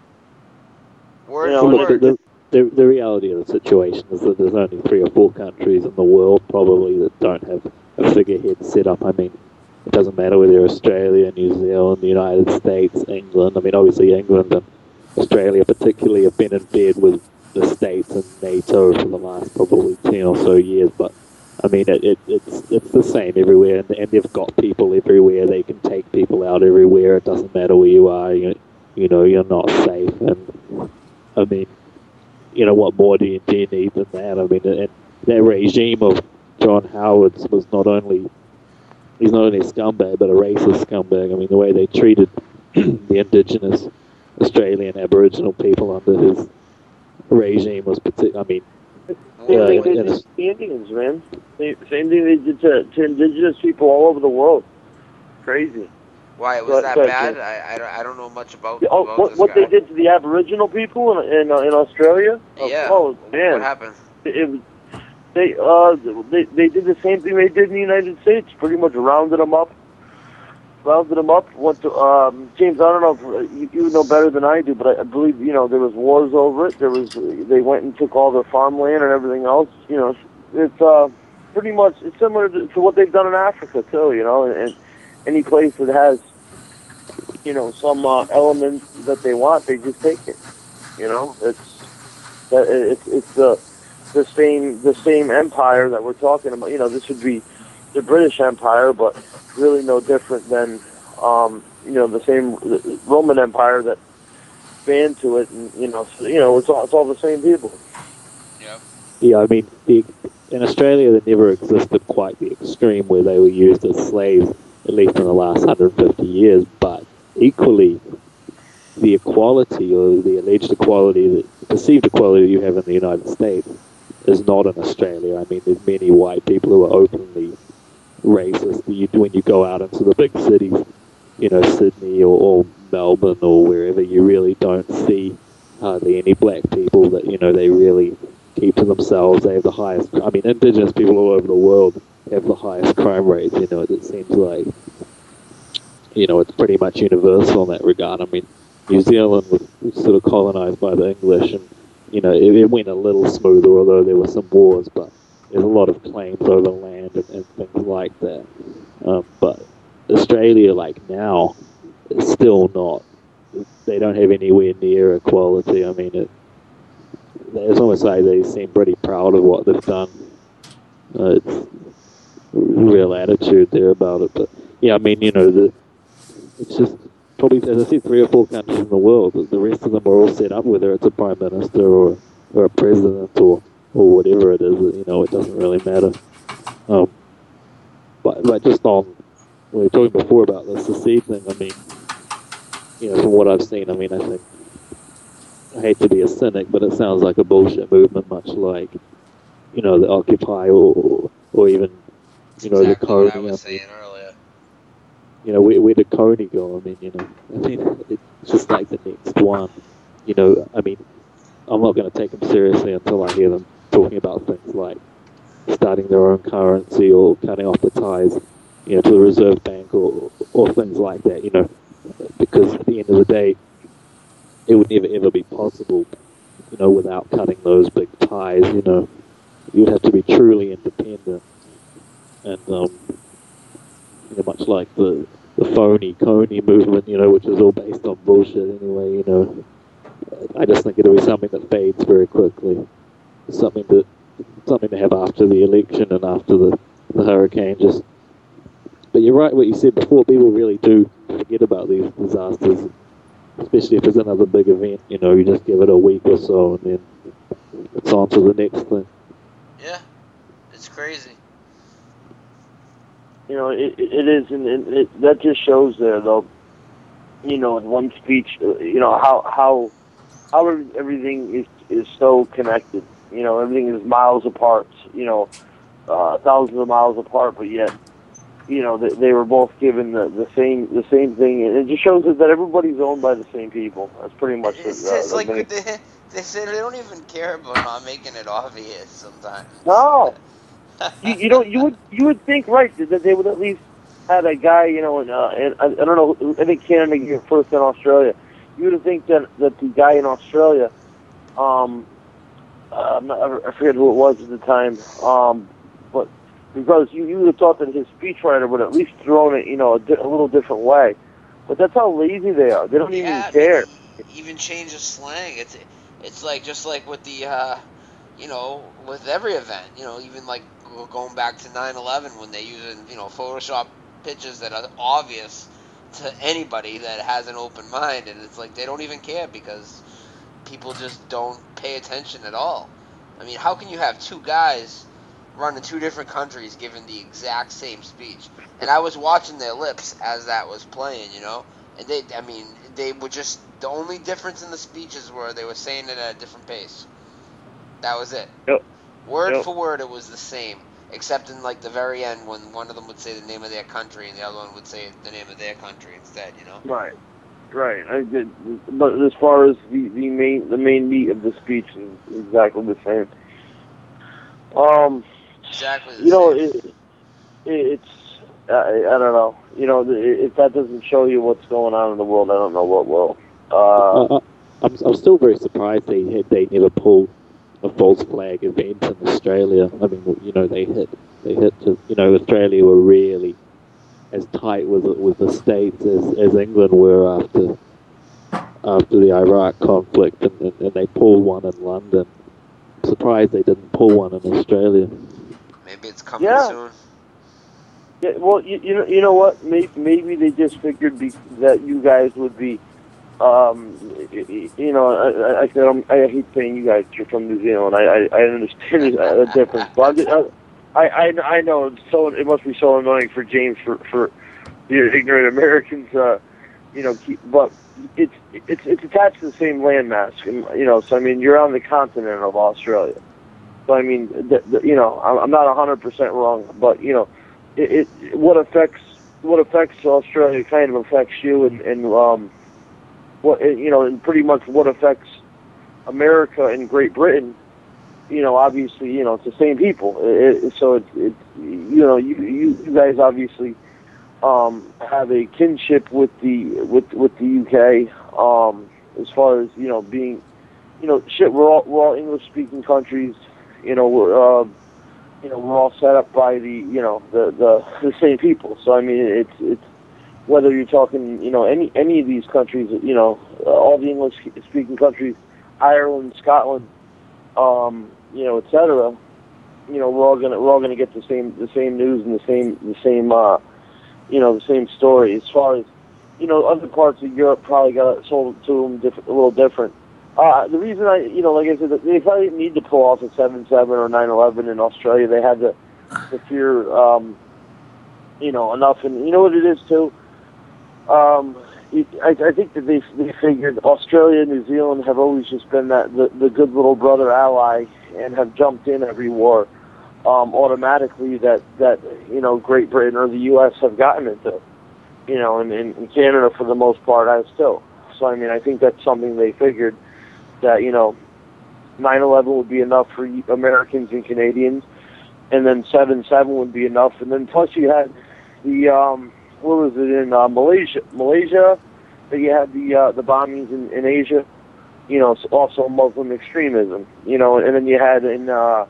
Word Yeah, for well, Look, word. the, the, the reality of the situation is that there's only three or four countries in the world probably that don't have a figurehead set up. I mean, it doesn't matter whether you're Australia, New Zealand, the United States, England. I mean, obviously England and Australia particularly have been in bed with the States and NATO for the last probably ten or so years. But, I mean, it, it, it's it's the same everywhere, and, and they've got people everywhere. They can take people out everywhere. It doesn't matter where you are. You, you know, you're not safe. And, I mean, you know, what more do you, do you need than that? I mean, and that regime of John Howard's was not only, he's not only a scumbag, but a racist scumbag. I mean, the way they treated the indigenous Australian Aboriginal people under his regime was particular. I mean, Same Yeah, thing they yeah, did it's- to the Indians, man. Same, same thing they did to, to indigenous people all over the world. Crazy. Why was But- that but- bad? I, I, don't, I don't know much about, Oh, about what, this what guy. they did to the Aboriginal people in in, uh, in Australia? Oh, Yeah. Oh man, What happened? it was they uh they they did the same thing they did in the United States. Pretty much rounded them up, rounded them up. Went to um, James. I don't know if uh, you, you know better than I do, but I, I believe you know there was wars over it. There was they went and took all their farmland and everything else. You know, it's uh pretty much it's similar to, to what they've done in Africa too. You know, and, and any place that has you know some uh, elements that they want, they just take it. You know, it's that it's it's the the same the same empire that we're talking about. You know, this would be the British Empire, but really no different than um, you know the same Roman Empire that banned to it, and you know, so, you know, it's all it's all the same people. Yep. yeah, I mean, the, in Australia there never existed quite the extreme where they were used as slaves, at least in the last one hundred fifty years, but equally the equality or the alleged equality, the perceived equality you have in the United States is not in Australia. I mean, there's many white people who are openly racist. You, when you go out into the big cities, you know, Sydney or, or Melbourne or wherever, you really don't see hardly any black people that, you know, they really keep to themselves. They have the highest, I mean, indigenous people all over the world have the highest crime rates. You know, it seems like, you know, it's pretty much universal in that regard. I mean, New Zealand was, was sort of colonized by the English, and, you know, it, it went a little smoother, although there were some wars, but there's a lot of claims over land and, and things like that. Um, but Australia, like now, is still not, they don't have anywhere near equality. I mean, it, it's almost like they seem pretty proud of what they've done. Uh, it's a real attitude there about it. But, yeah, I mean, you know, the, it's just probably, as I said, three or four countries in the world. The rest of them are all set up, whether it's a prime minister or, or a president or, or whatever it is. You know, it doesn't really matter. Um, but, but just on, we were talking before about the secede thing, I mean, you know, from what I've seen, I mean, I think, I hate to be a cynic, but it sounds like a bullshit movement, much like, you know, the Occupy or, or even, you know, exactly the Coney. what I was I mean, saying earlier. you know, where, where did Coney go? I mean, you know, I mean, it's just like the next one. You know, I mean, I'm not going to take them seriously until I hear them talking about things like starting their own currency or cutting off the ties, you know, to the Reserve Bank or, or things like that, you know, because at the end of the day, it would never ever be possible, you know, without cutting those big ties, you know. You'd have to be truly independent. And, um, you know, much like the, the phony Coney movement, you know, which is all based on bullshit anyway, you know. I just think it'll be something that fades very quickly. Something that, something to have after the election and after the, the hurricane. Just, but you're right what you said before, people really do forget about these disasters. Especially if it's another big event, you know, you just give it a week or so and then it's on to the next thing. Yeah, it's crazy. You know, it, it is, and it, it, that just shows there, though, you know, in one speech, you know, how how how everything is, is so connected. You know, everything is miles apart, you know, uh, thousands of miles apart, but yet, you know, they, they were both given the, the same the same thing, and it just shows that, that everybody's owned by the same people. That's pretty much It's, it. Uh, it's like many... they, they say they don't even care about not making it obvious sometimes. No, you, you don't. You would you would think right that they would at least had a guy, you know, and, uh, and I, I don't know. I think Canada came first in Australia. You would think that that the guy in Australia, um, uh, I'm not, I forget who it was at the time, um, but. Because you, you would have thought that his speechwriter would have at least thrown it, you know, a, di- a little different way. But that's how lazy they are. They don't Yeah, even care. I mean, even change the slang. It's it's like just like with the, uh, you know, with every event. You know, even like going back to nine eleven when they use, you know, Photoshop pictures that are obvious to anybody that has an open mind, and it's like they don't even care because people just don't pay attention at all. I mean, how can you have two guys run in two different countries giving the exact same speech? And I was watching their lips as that was playing, you know, and they, I mean, they were just, the only difference in the speeches were they were saying it at a different pace. That was it. Yep. Word Yep. for word, it was the same, except in like the very end when one of them would say the name of their country and the other one would say the name of their country instead, you know. Right. Right. I did, but as far as the, the main the main meat of the speech is exactly the same. Um. Exactly the You know, same. it, it, it's I, I don't know. You know, if that doesn't show you what's going on in the world, I don't know what will. Uh, Uh, I'm, I'm still very surprised they had, they never pulled a false flag event in Australia. I mean, you know, they hit they hit to, you know, Australia were really as tight with with the states as, as England were after after the Iraq conflict, and, and, and they pulled one in London. I'm surprised they didn't pull one in Australia. Maybe it's coming Yeah. soon. Yeah, well, you, you know, you know what? Maybe, maybe they just figured be, that you guys would be, um, you, you know, I, I, I, I'm, I hate saying you guys. You're from New Zealand. I, I, I understand the difference, but I'm just, I, I, I know it's so it must be so annoying for James for for the ignorant Americans, uh, you know, keep, but it's it's it's attached to the same landmass, you know. So I mean, you're on the continent of Australia. So I mean, the, the, you know, I'm, I'm not one hundred percent wrong, but you know. It, it what affects what affects Australia kind of affects you, and, and um, what you know, and pretty much what affects America and Great Britain you know, obviously, you know, it's the same people. It, it, so it's, it, you know, you, you you guys obviously um, have a kinship with the with with the U K um, as far as, you know, being, you know, shit. We're all we're all English speaking countries. You know, we're uh, you know we're all set up by the you know the the, the same people. So I mean, it's it's whether you're talking, you know, any any of these countries, you know, uh, all the English speaking countries, Ireland, Scotland. Um, you know, et cetera. You know, we're all gonna we're all gonna get the same the same news and the same the same uh, you know the same story. As far as, you know, other parts of Europe probably got sold to them different, a little different. Uh, the reason I, you know, like I said, they probably didn't need to pull off a seven seven or nine eleven in Australia. They had the the fear, um, you know, enough. And you know what it is too. Um, I, I think that they they figured Australia and New Zealand have always just been that the, the good little brother ally and have jumped in every war um, automatically that, that you know Great Britain or the U S have gotten into, you know, and, and Canada for the most part has too. So I mean I think that's something they figured that, you know, nine eleven would be enough for Americans and Canadians, and then seven seven would be enough, and then plus you had the um, what was it in uh, Malaysia? Malaysia, that you had the uh, the bombings in, in Asia. You know, also Muslim extremism. You know, and then you had in uh,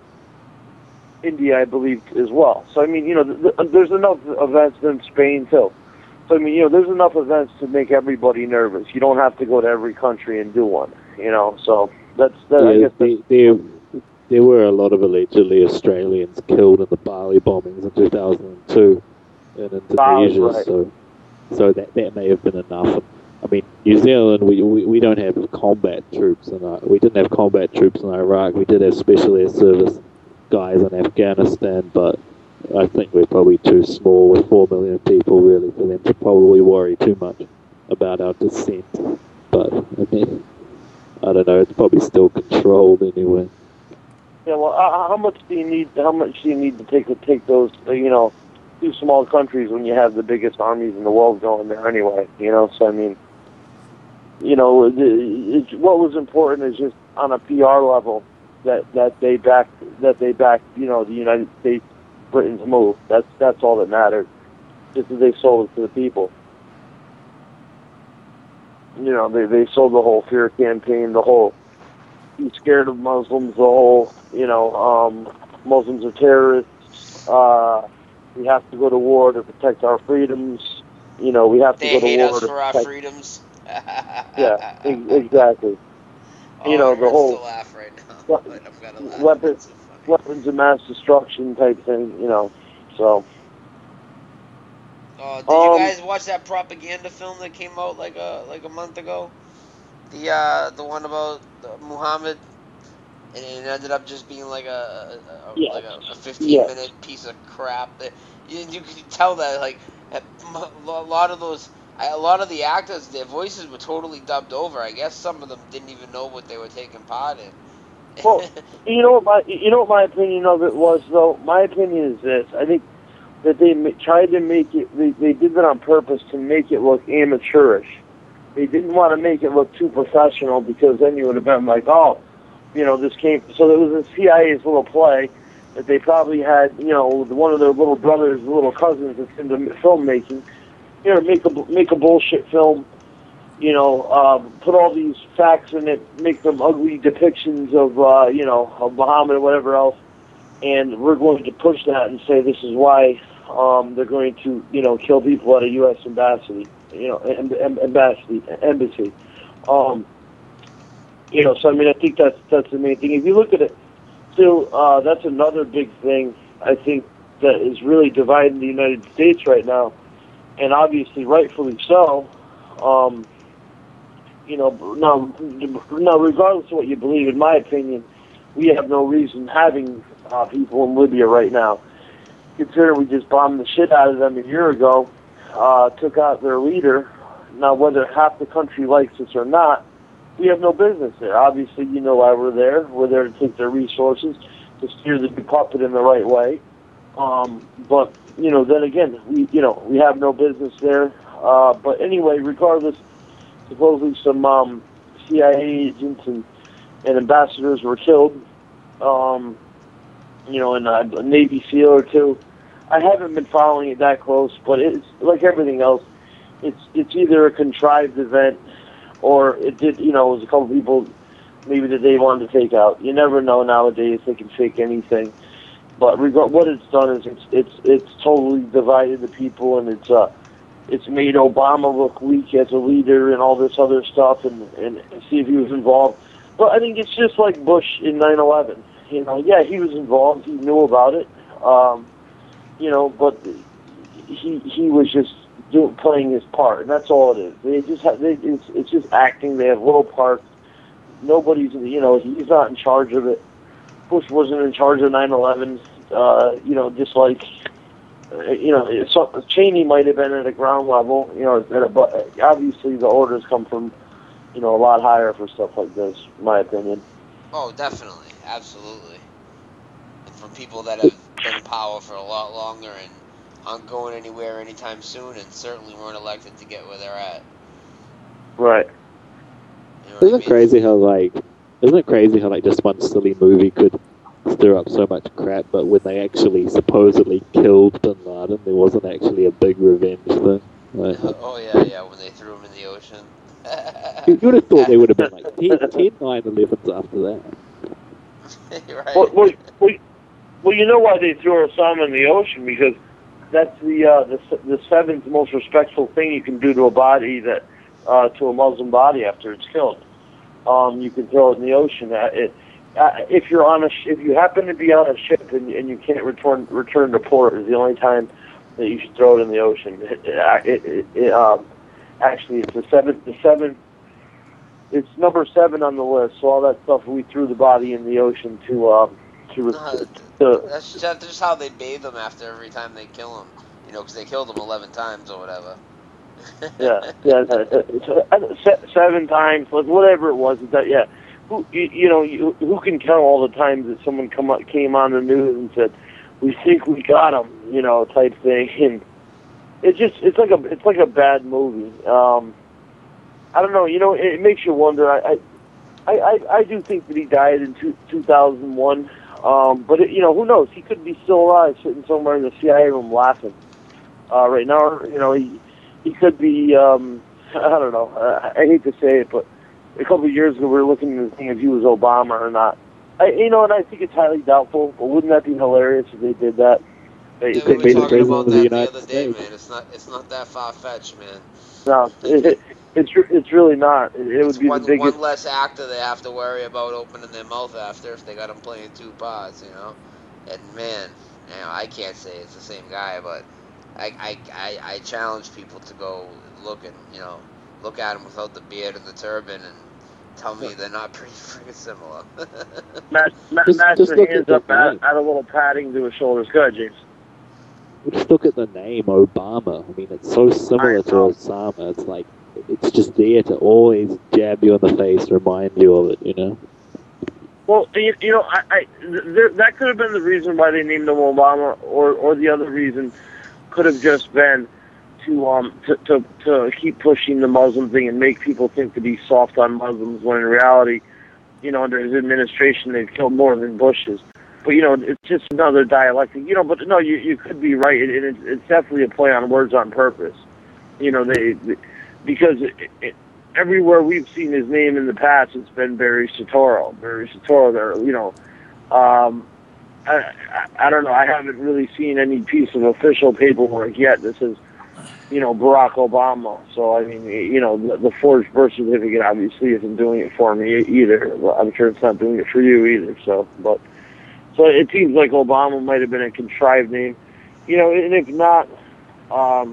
India, I believe, as well. So I mean, you know, th- th- there's enough events in Spain too. So I mean, you know, there's enough events to make everybody nervous. You don't have to go to every country and do one. You know, so that's that. Yeah, I guess that's, there, there were a lot of allegedly Australians killed in the Bali bombings in two thousand two in Indonesia. right. So, so that that may have been enough. I mean, New Zealand, we we, we don't have combat troops, and we didn't have combat troops in Iraq. We did have special air service guys in Afghanistan, but I think we're probably too small with four million people, really, for them to probably worry too much about our descent. But I mean, I don't know. It's probably still controlled anyway. Yeah, well, uh, how much do you need? How much do you need to take to take those? Uh, you know, two small countries when you have the biggest armies in the world going there anyway. You know, so I mean, you know, it, it, what was important is just on a P R level that that they backed that they backed. You know, the United States, Britain's move. That's that's all that mattered. Just that they sold it to the people. You know, they they sold the whole fear campaign, the whole be scared of Muslims, the whole, you know, um, Muslims are terrorists. Uh, we have to go to war to protect our freedoms. You know, we have to They go to hate war us to for our protect. freedoms. Yeah, e- exactly. Oh, You know, it the hurts whole to laugh right now. we- But I've got to laugh. weapons, It's so funny. weapons of mass destruction type thing. You know, so. Oh, did Um, you guys watch that propaganda film that came out like a like a month ago? The uh the one about uh, Muhammad, and it ended up just being like a, a, a Yes. like a, a fifteen Yes. minute piece of crap. That you, you could tell that like a lot of those a lot of the actors, their voices were totally dubbed over. I guess some of them didn't even know what they were taking part in. Well, you know what my you know what my opinion of it was though. My opinion is this: I think that they ma- tried to make it. They, they did that on purpose to make it look amateurish. They didn't want to make it look too professional because then you would have been like, oh, you know, this came. So there was a C I A's little play that they probably had, you know, one of their little brothers, little cousins that's into filmmaking. You know, make a make a bullshit film. You know, uh, put all these facts in it, make them ugly depictions of, uh, you know, of Muhammad or whatever else, and we're going to push that and say this is why um, they're going to, you know, kill people at a U S embassy, you know, em- em- embassy, embassy. Um, you know, so I mean, I think that's that's the main thing. If you look at it, too, uh, that's another big thing I think that is really dividing the United States right now, and obviously rightfully so. Um, You know, now, now, regardless of what you believe, in my opinion, we have no reason having uh, people in Libya right now. Consider we just bombed the shit out of them a year ago, uh, took out their leader. Now, whether half the country likes us or not, we have no business there. Obviously, you know why we're there. We're there to take their resources, to steer the puppet in the right way. Um, but, you know, then again, we, you know, we have no business there. Uh, but anyway, regardless, supposedly some um, C I A agents and, and ambassadors were killed. um, you know, and a Navy SEAL or two. I haven't been following it that close, but it's like everything else. It's it's either a contrived event or it did. You know, it was a couple people maybe that they wanted to take out. You never know nowadays; they can fake anything. But regard what it's done is it's it's it's totally divided the people, and it's uh it's made Obama look weak as a leader and all this other stuff, and and see if he was involved. But I think it's just like Bush in nine eleven. You know, yeah, he was involved. He knew about it. Um, you know, but he he was just doing playing his part, and that's all it is. They just have, they, it's it's just acting. They have little parts. Nobody's, you know, he's not in charge of it. Bush wasn't in charge of nine eleven. Uh, you know, just like, uh, you know, so, Cheney might have been at a ground level. You know, at a, but obviously the orders come from, you know, a lot higher for stuff like this, in my opinion. Oh, definitely, absolutely. And from people that have been in power for a lot longer and aren't going anywhere anytime soon, and certainly weren't elected to get where they're at. Right. You know what I Isn't it mean? crazy how like, isn't it crazy how like just one silly movie could stir up so much crap, but when they actually supposedly killed Bin Laden, there wasn't actually a big revenge thing. Like, Oh yeah, yeah. When they threw him in the ocean. you would have thought they would have been like ten, ten nine elevens after that. Right. Well, well, well, well, you know why they threw Osama in the ocean? Because that's the uh, the the seventh most respectful thing you can do to a body that uh, to a Muslim body after it's killed. Um, you can throw it in the ocean. Uh, it, uh, if you're on a sh- if you happen to be on a ship and, and you can't return return to port, is the only time that you should throw it in the ocean. It, it, it, it, um, actually, it's the seventh. The seventh. It's number seven on the list. So all that stuff, we threw the body in the ocean to um, to, No, to, to that's just, that's just how they bathe them after every time they kill them. You know, because they killed them eleven times or whatever. yeah, yeah, uh, uh, se- seven times, like whatever it was. That yeah, who you, you know you, who can count all the times that someone come up, came on the news and said, "We think we got him," you know, type thing. And it just it's like a it's like a bad movie. Um, I don't know, you know, it, it makes you wonder. I I, I I do think that he died in two, two thousand one, um, but it, you know, who knows? He could be still alive, sitting somewhere in the C I A room laughing. Uh, right now, you know, he. He could be, um, I don't know, I, I hate to say it, but a couple of years ago we were looking to see if he was Obama or not. I, you know, and I think it's highly doubtful, but wouldn't that be hilarious if they did that? They, Yeah, they we were made the talking president about of the that the United other day, States. man. It's not it's not that far fetched, man. No, it, it, it's it's really not. It, it would It's be one, the biggest. one less actor they have to worry about opening their mouth after if they got him playing two parts, you know. And man, you know, I can't say it's the same guy, but I I, I, I challenge people to go look and you know look at him without the beard and the turban and tell me they're not pretty freaking similar. Match, ma- Just- match just the look at hands the up, add, name. add a little padding to his shoulders. Go ahead, James. Just look at the name Obama. I mean, it's so similar I to know. Osama. It's like it's just there to always jab you in the face, remind you of it. You know. Well, you, you know, I, I there, that could have been the reason why they named him Obama, or or the other reason could have just been to um to, to to keep pushing the Muslim thing and make people think that he's soft on Muslims, when in reality, you know, under his administration they've killed more than Bush's. But you know, it's just another dialectic. You know, but no, you you could be right, and it's, it's definitely a play on words on purpose. You know, they, they because it, it, everywhere we've seen his name in the past, it's been Barry Soetoro. Barry Soetoro, there, you know. Um, I, I, I don't know. I haven't really seen any piece of official paperwork yet that says, you know, Barack Obama. So, I mean, you know, the, the forged birth certificate obviously isn't doing it for me either. I'm sure it's not doing it for you either. So, but, so it seems like Obama might have been a contrived name. You know, and if not, um,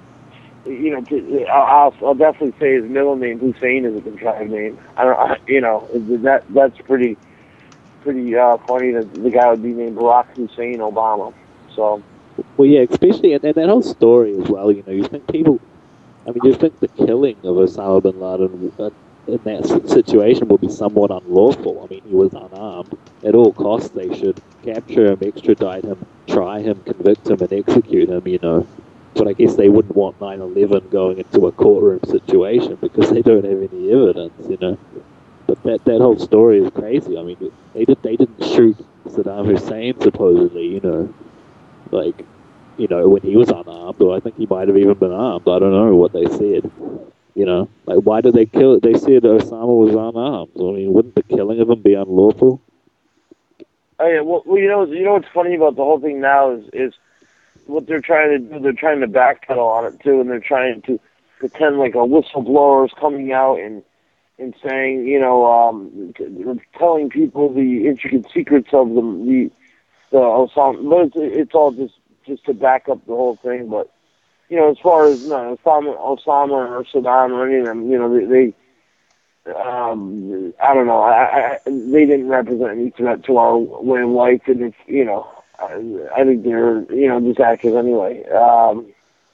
you know, to, I'll, I'll definitely say his middle name, Hussein, is a contrived name. I don't, I, you know, that that's pretty, pretty uh, funny that the guy would be named Barack Hussein Obama. So, Well, yeah, especially and, and that whole story as well. You know, you think people. I mean, you think the killing of Osama bin Laden uh, in that s- situation will be somewhat unlawful. I mean, he was unarmed. At all costs, they should capture him, extradite him, try him, convict him, and execute him. You know. But I guess they wouldn't want nine eleven going into a courtroom situation because they don't have any evidence, you know. but that, that whole story is crazy. I mean, they did they didn't shoot Saddam Hussein supposedly, you know, like, you know, when he was unarmed, or I think he might have even been armed. I don't know what they said. You know, like, why did they kill? They said Osama was unarmed. I mean, wouldn't the killing of him be unlawful? Oh yeah, well, well, you know, you know what's funny about the whole thing now is is what they're trying to do. They're trying to backpedal on it too, and they're trying to pretend like a whistleblower is coming out and and saying, you know, um, t- telling people the intricate secrets of the the, the Osama. But it's, it's all just just to back up the whole thing. But you know, as far as no, Osama, Osama or Saddam or any of them, you know, they. they Um, I don't know. I, I, they didn't represent any threat to our way of life, and if, you know, I, I think they're, you know, just actors anyway. Um,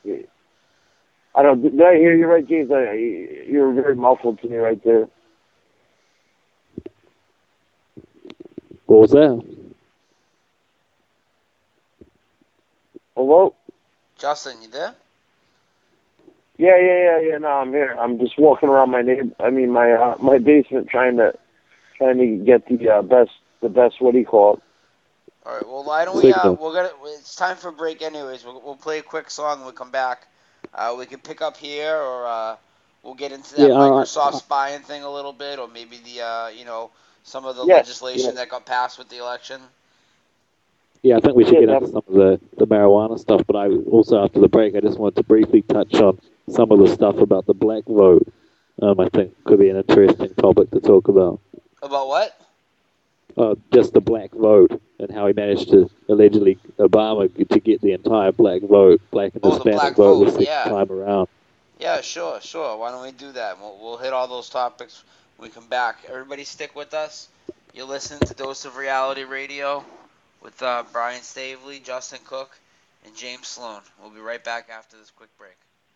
I don't. Did I hear you right, James? I, you were very muffled to me right there. What was that? Hello? Justin, you there? Yeah, yeah, yeah, yeah. No, I'm here. I'm just walking around my neighbor. I mean, my uh, my basement, trying to trying to get the uh, best the best. What do you call it? All right. Well, why don't we? Uh, Signal. we're gonna. It's time for a break, anyways. We'll, we'll play a quick song and we'll come back. Uh, we can pick up here, or uh, we'll get into that Yeah, uh, Microsoft uh, spying thing a little bit, or maybe the uh, you know, some of the Yes, legislation yes. that got passed with the election. Yeah, I think we should Yeah, get into some of the, the marijuana stuff, but I also, after the break, I just wanted to briefly touch on some of the stuff about the black vote. Um, I think could be an interesting topic to talk about. About what? Uh, just the black vote and how he managed to, allegedly, Obama, to get the entire black vote, black and Oh, the Hispanic black vote, the vote, second yeah. time around. Yeah, sure, sure. Why don't we do that? We'll, we'll hit all those topics when we come back. Everybody stick with us. You're listening to Dose of Reality Radio with uh, Brian Stavely, Justin Cook, and James Sloan. We'll be right back after this quick break.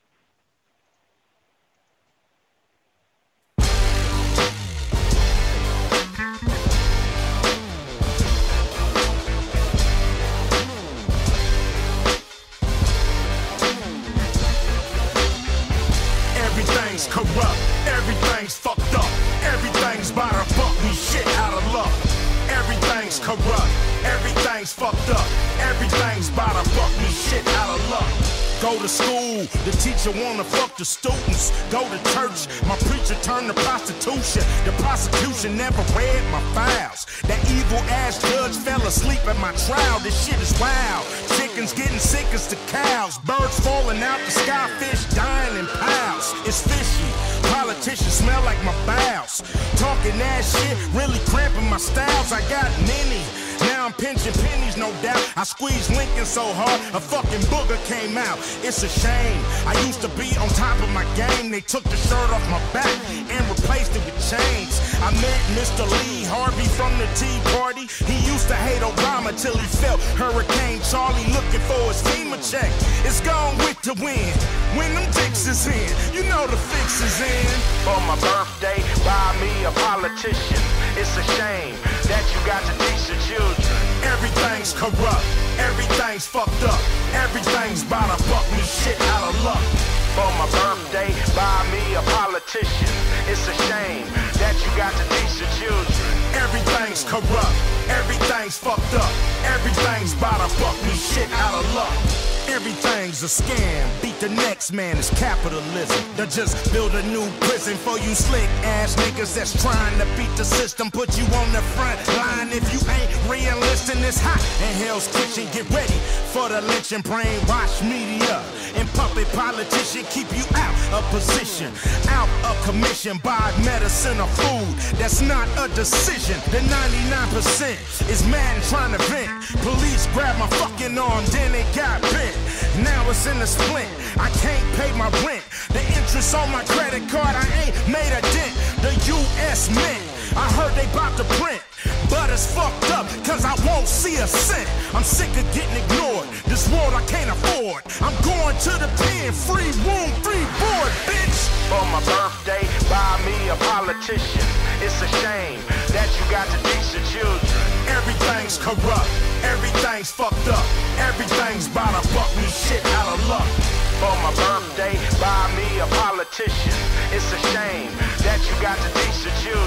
Everything's corrupt, everything's fucked up, everything's by the fuck me shit out of luck. Everything's corrupt, everything's fucked up, everything's by the fuck me shit out of luck. Go to school, the teacher wanna fuck the students. Go to church, my preacher turned to prostitution. The prosecution never read my files. That evil ass judge fell asleep at my trial. This shit is wild. Chickens getting sick as the cows. Birds falling out the sky, fish dying in piles. It's fishy. Politicians smell like my bowels. Talking that shit, really cramping my styles. I got many. Now I'm pinching pennies, no doubt. I squeezed Lincoln so hard, a fucking booger came out. It's a shame. I used to be on top of my game. They took the shirt off my back and replaced it with chains. I met Mister Lee Harvey from the Tea Party. He used to hate Obama till he felt Hurricane Charlie looking for his FEMA check. It's gone with the wind. When them dicks is in, you know the fix is in. For my birthday, buy me a politician. It's a shame that you got to teach the children. Everything's corrupt, everything's fucked up, everything's bout to fuck me shit out of luck. For my birthday, buy me a politician. It's a shame that you got to teach the children. Everything's corrupt, everything's fucked up, everything's bout to fuck me shit out of luck. Everything's a scam. Beat the next man is capitalism. They just build a new prison for you slick ass niggas that's trying to beat the system. Put you on the front line if you ain't re-enlisting. It's hot in Hell's Kitchen. Get ready for the lynching, brainwash media and puppet politician. Keep you out of position, out of commission. Buy medicine or food. That's not a decision. The ninety-nine percent is mad and trying to vent. Police grab my fucking arm, then they got bent. Now it's in the splint. I can't pay my rent. The interest on my credit card, I ain't made a dent. The U S Mint, I heard they bout to print. But it's fucked up, cause I won't see a cent. I'm sick of getting ignored. This world I can't afford. I'm going to the pen. Free room, free board, bitch. For my birthday, buy me a politician. It's a shame that you got to teach the children. Everything's corrupt, everything's fucked up, everything's bout to fuck me shit out of luck. For my birthday, buy me a politician. It's a shame that you got to teach the children.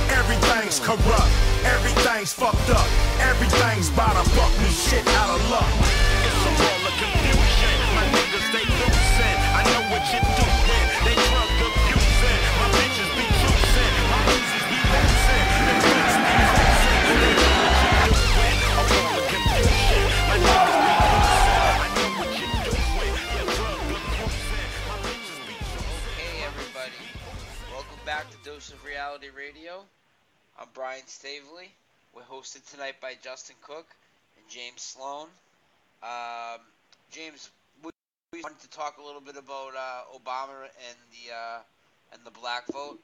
Everything's corrupt, everything's fucked up, everything's by the buck, new shit out of luck. It's a world of confusion, my niggas they losing. I know what you're doing, they drug abusing. My bitches be juicing, my Uzis be losing. The beats be cruising, they know what you're doing. A world of confusion, my niggas be losing. I know what you're doing, you're drug abusing. My bitches be juicing. Hey everybody, welcome back to Dose of Reality Radio. I'm Brian Stavely. We're hosted tonight by Justin Cook and James Sloan. Um, James, we wanted to talk a little bit about uh, Obama and the uh, and the black vote.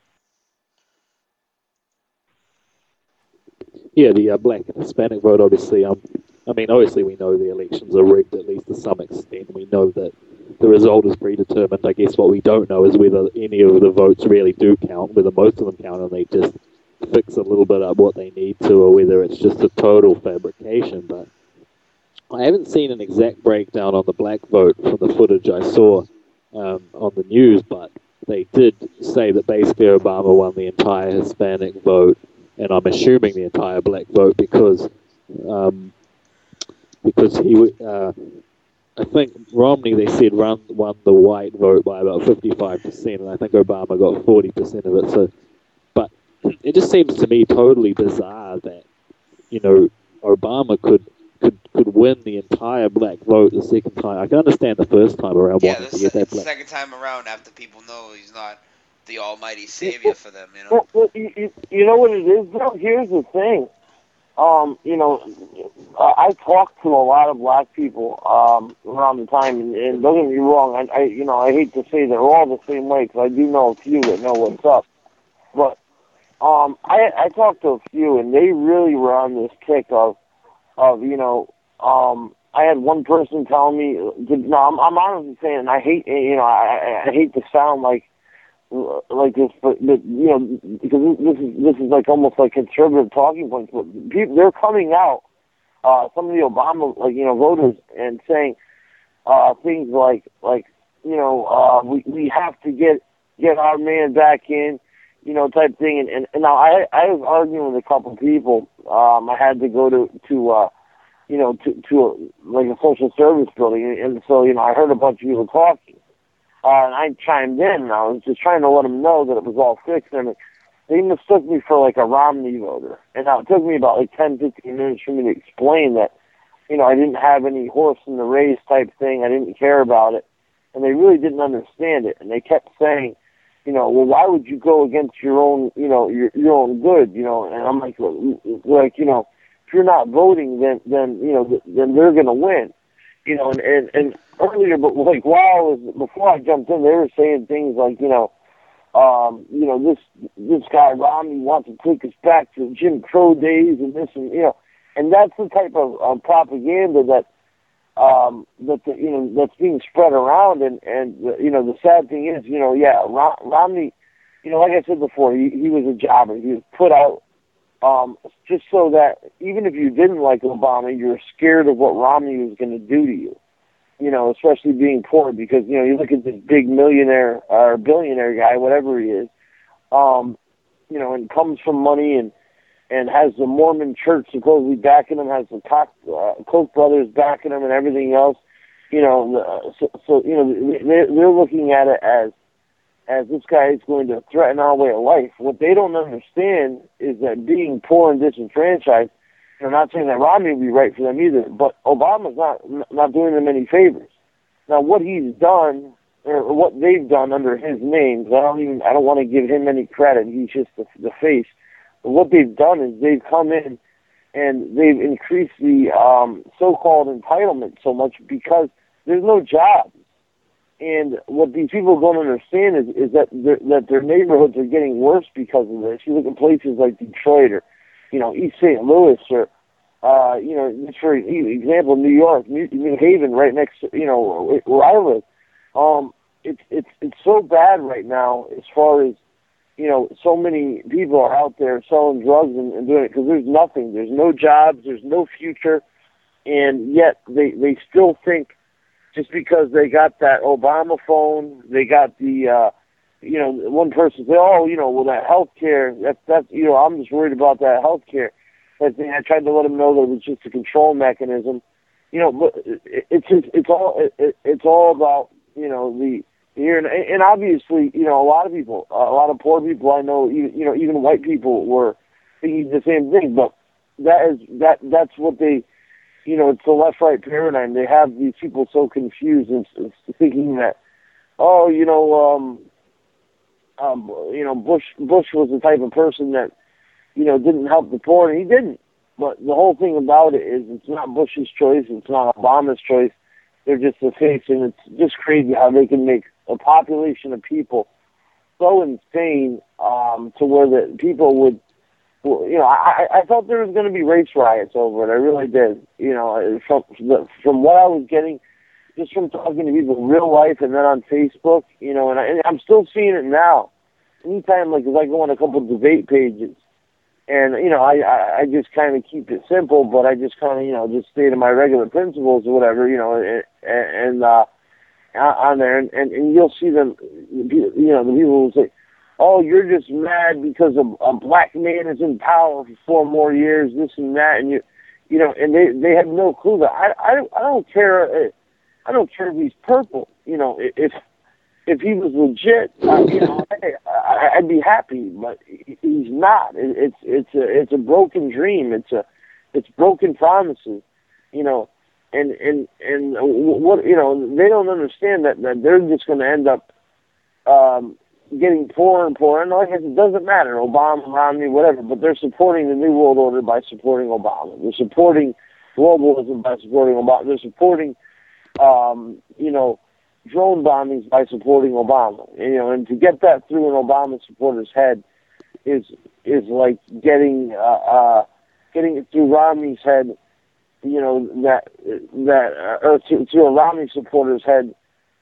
Yeah, the uh, black and Hispanic vote, obviously. Um, I mean, obviously we know the elections are rigged, at least to some extent. We know that the result is predetermined. I guess what we don't know is whether any of the votes really do count, whether most of them count and they just fix a little bit up what they need to, or whether it's just a total fabrication. But I haven't seen an exact breakdown on the black vote from the footage I saw um, on the news, but they did say that basically Obama won the entire Hispanic vote, and I'm assuming the entire black vote because um, because he, uh, I think Romney, they said, run, won the white vote by about fifty-five percent, and I think Obama got forty percent of it. So, but it just seems to me totally bizarre that, you know, Obama could could could win the entire black vote the second time. I can understand the first time around Yeah, wanting the to get that se- black. second time around after people know he's not the almighty savior for them, you know. Well, well, you, you know what it is, though? Here's the thing. Um, you know, I talked to a lot of black people um, around the time, and, and don't get me wrong, I, I, you know, I hate to say they're all the same way, because I do know a few that know what's up. But um, I, I talked to a few, and they really were on this kick of, of you know, um, I had one person tell me, no, I'm, I'm honestly saying, and I hate, you know, I, I hate to sound like, like this, but, but you know, because this is this is like almost like conservative talking points. But people, they're coming out, uh, some of the Obama, like you know, voters, and saying uh, things like like you know, uh, we we have to get get our man back in, you know, type thing. And, and, and now I I was arguing with a couple people. Um, I had to go to to uh, you know to to a, like a social service building, and, and so you know I heard a bunch of people talking. Uh, and I chimed in, and I was just trying to let them know that it was all fixed. And they mistook me for, like, a Romney voter. And now it took me about, like, ten, fifteen minutes for me to explain that, you know, I didn't have any horse in the race type thing. I didn't care about it. And they really didn't understand it. And they kept saying, you know, well, why would you go against your own, you know, your your own good, you know? And I'm like, like, you know, if you're not voting, then, then you know, then they're going to win. You know, and, and, and earlier, but like while I was, before I jumped in, they were saying things like, you know, um, you know, this this guy Romney wants to take us back to Jim Crow days and this and you know, and that's the type of um, propaganda that um, that the, you know that's being spread around. And and you know, the sad thing is, you know, yeah, Rom- Romney, you know, like I said before, he he was a jobber. He was put out. Um, just so that even if you didn't like Obama, you're scared of what Romney was going to do to you, you know, especially being poor, because, you know, you look at this big millionaire or billionaire guy, whatever he is, um, you know, and comes from money and, and has the Mormon church supposedly backing him, has the Koch, uh, Koch brothers backing him and everything else, you know, uh, so, so, you know, they're, they're looking at it as, as this guy is going to threaten our way of life. What they don't understand is that being poor and disenfranchised, I'm not saying that Romney would be right for them either, but Obama's not not doing them any favors. Now, what he's done, or what they've done under his name, I don't even, I don't want to give him any credit. He's just the, the face. But what they've done is they've come in and they've increased the um, so-called entitlement so much because there's no jobs. And what these people don't understand is, is that that their neighborhoods are getting worse because of this. You look at places like Detroit or, you know, East Saint Louis or, uh, you know, just for example, New York, New, New Haven, right next to, you know, where I live. Um, it's it's it's so bad right now as far as, you know, so many people are out there selling drugs and, and doing it because there's nothing. There's no jobs. There's no future. And yet they, they still think, just because they got that Obama phone, they got the uh, you know, one person say, oh, you know, well, that health care, that's, that's, you know, I'm just worried about that health care. I tried to let them know that it was just a control mechanism. You know, but it's just, it's all, it, it's all about, you know, the, here, and, and obviously, you know, a lot of people, a lot of poor people I know, even, you know, even white people were thinking the same thing, but that is, that, that's what they, you know, it's the left-right paradigm. They have these people so confused and, and thinking that, oh, you know, um, um, you know, Bush, Bush was the type of person that, you know, didn't help the poor, and he didn't. But the whole thing about it is it's not Bush's choice, it's not Obama's choice. They're just the face, and it's just crazy how they can make a population of people so insane um, to where the people would, you know, I, I thought there was going to be race riots over it. I really did. You know, from from what I was getting, just from talking to people in real life and then on Facebook, you know, and, I, and I'm still seeing it now. Anytime, like, if I go on a couple of debate pages, and, you know, I, I, I just kind of keep it simple, but I just kind of, you know, just stay to my regular principles or whatever, you know, and, and uh, on there, and, and, and you'll see them, you know, the people will say, oh, you're just mad because a, a black man is in power for four more years, this and that, and you, you know, and they, they have no clue that I, I, I don't care, I don't care if he's purple, you know, if, if he was legit, uh, you know, I, I'd be happy, but he's not. It, it's, it's a, it's a broken dream. It's a, it's broken promises, you know, and, and, and what, you know, they don't understand that, that they're just going to end up, um, getting poorer and poorer. And like I said, it doesn't matter, Obama, Romney, whatever, but they're supporting the New World Order by supporting Obama. They're supporting globalism by supporting Obama. They're supporting, um, you know, drone bombings by supporting Obama. And, you know, and to get that through an Obama supporter's head is is like getting uh, uh, getting it through Romney's head. You know, that that uh, or to, to a Romney supporter's head.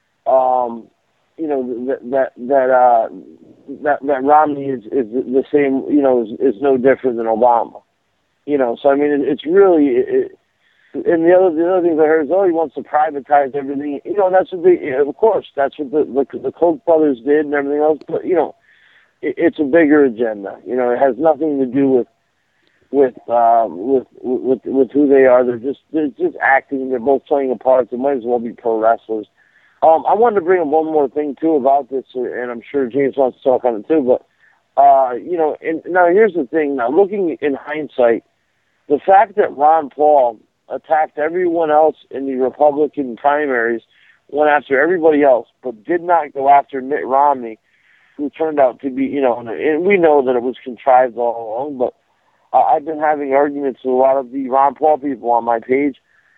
Um, you know, that that that uh, that that Romney is, is the same. You know, is, is no different than Obama. You know, so I mean, it, it's really. It, and the other the other things I heard is, oh, he wants to privatize everything. You know, that's what they. You know, of course, that's what the, the the Koch brothers did and everything else. But you know, it, it's a bigger agenda. You know, it has nothing to do with with um, with with with who they are. They're just they're just acting. They're both playing a part. They might as well be pro wrestlers. Um, I wanted to bring up one more thing too about this, and I'm sure James wants to talk on it too. But uh, you know, and now here's the thing. Now, looking in hindsight, the fact that Ron Paul attacked everyone else in the Republican primaries, went after everybody else, but did not go after Mitt Romney, who turned out to be, you know, and we know that it was contrived all along, but uh, I've been having arguments with a lot of the Ron Paul people on my page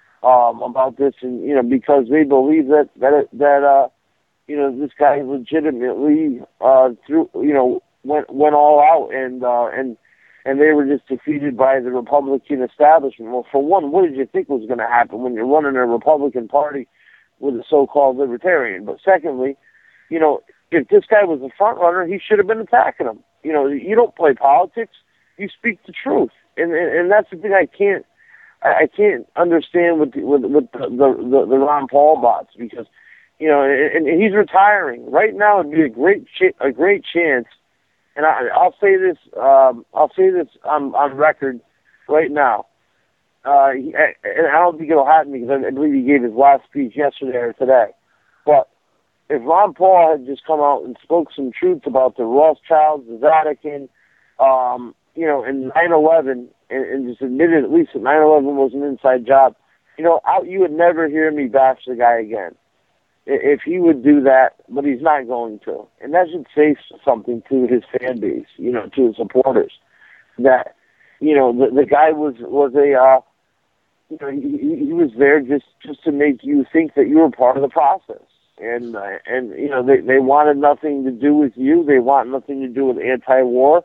um, about this, and, you know, because they believe that, that, it, that uh, you know, this guy legitimately, uh, through, you know, went, went all out, and, uh, and, and they were just defeated by the Republican establishment. Well, for one, what did you think was going to happen when you're running a Republican Party with a so-called libertarian? But secondly, you know, if this guy was a front runner, he should have been attacking him. You know, you don't play politics; you speak the truth, and and, and that's the thing I can't I can't understand with the, with, with the, the the Ron Paul bots, because you know, and, and he's retiring right now. It'd be a great ch- a great chance. And I, I'll say this, um, I'll say this on, on record right now. Uh, he, and I don't think it'll happen because I, I believe he gave his last speech yesterday or today. But if Ron Paul had just come out and spoke some truth about the Rothschilds, the Vatican, um, you know, and nine eleven, and, and just admitted at least that nine eleven was an inside job, you know, I, you would never hear me bash the guy again. If he would do that, but he's not going to. And that should say something to his fan base, you know, to his supporters. That, you know, the, the guy was, was a, uh, you know, he, he was there just, just to make you think that you were part of the process. And, uh, and you know, they, they wanted nothing to do with you. They want nothing to do with anti-war.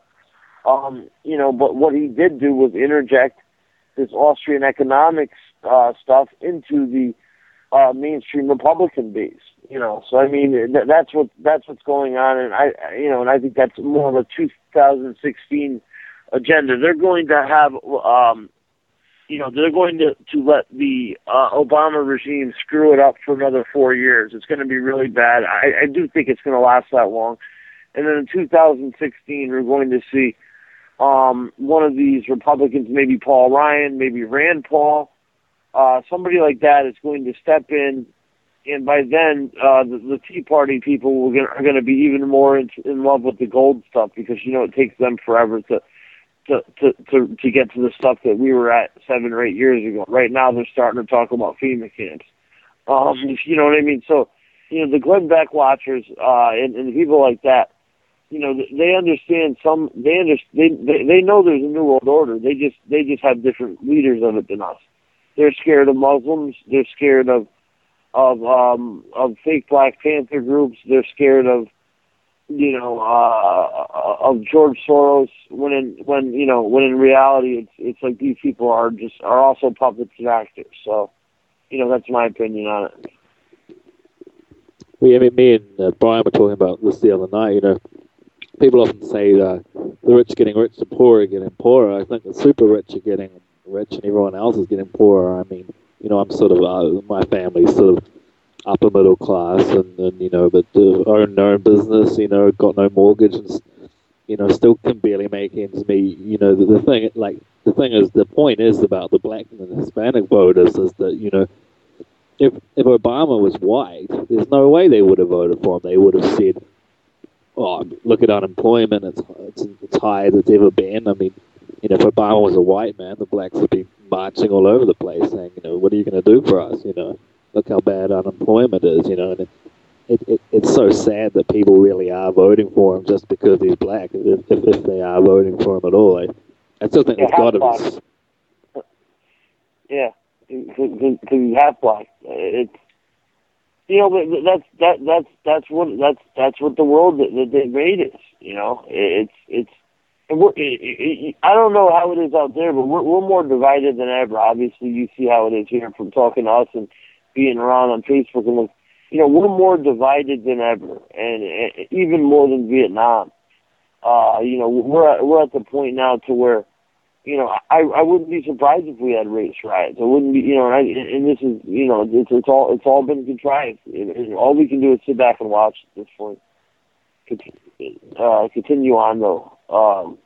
Um, you know, but what he did do was interject this Austrian economics uh, stuff into the Uh, mainstream Republican base, you know. So I mean, th- that's what that's what's going on, and I, you know, and I think that's more of a two thousand sixteen agenda. They're going to have, um, you know, they're going to to let the uh, Obama regime screw it up for another four years. It's going to be really bad. I, I do think it's going to last that long, And then in two thousand sixteen, we're going to see um, one of these Republicans, maybe Paul Ryan, maybe Rand Paul, uh, somebody like that is going to step in. And by then, uh, the, the Tea Party people will get, are going to be even more in, in love with the gold stuff because, you know, it takes them forever to, to, to, to, to get to the stuff that we were at seven or eight years ago. Right now, they're starting to talk about FEMA camps. Um, you know what I mean? So, you know, the Glenn Beck watchers uh, and, and people like that, you know, they understand some. They understand. They, they know there's a new world order. They just they just have different leaders of it than us. They're scared of Muslims. They're scared of of um, of fake Black Panther groups. They're scared of you know uh, of George Soros. When in when you know when in reality it's it's like these people are just are also puppets and actors. So, you know, that's my opinion on it. Well, yeah, I mean, me and uh, Brian were talking about this the other night. You know, people often say uh, the rich getting rich, the poor are getting poorer. I think the super rich are getting rich, and everyone else is getting poorer. I mean, you know, I'm sort of uh, my family's sort of upper middle class, and, and you know, but uh, own their own business. You know, got no mortgage, and you know, still can barely make ends meet. You know, the, the thing, like the thing is, the point is about the Black and the Hispanic voters is that you know. If if Obama was white, there's no way they would have voted for him. They would have said, "Oh, look at unemployment; it's it's, it's high as it's ever been." I mean, you know, if Obama was a white man, the blacks would be marching all over the place, saying, "You know, what are you going to do for us? You know, look how bad unemployment is." You know, and it, it, it it's so sad that people really are voting for him just because he's black. If if, if they are voting for him at all, I, I still think Yeah, there's got to be. Yeah. Because he's half black. It's you know, but that's that that's that's what that's that's what the world that, that they made is. You know, it's it's. And we're, it, it, I don't know how it is out there, but we're we're more divided than ever. Obviously, you see how it is here from talking to us and being around on Facebook and look. You know, we're more divided than ever, and, and even more than Vietnam. Uh, you know, we're at, we're at the point now to where. You know, I I wouldn't be surprised if we had race riots. I wouldn't be, you know, and, I, and this is, you know, it's it's all it's all been contrived. And, and all we can do is sit back and watch at this point. Uh, continue on though. Um,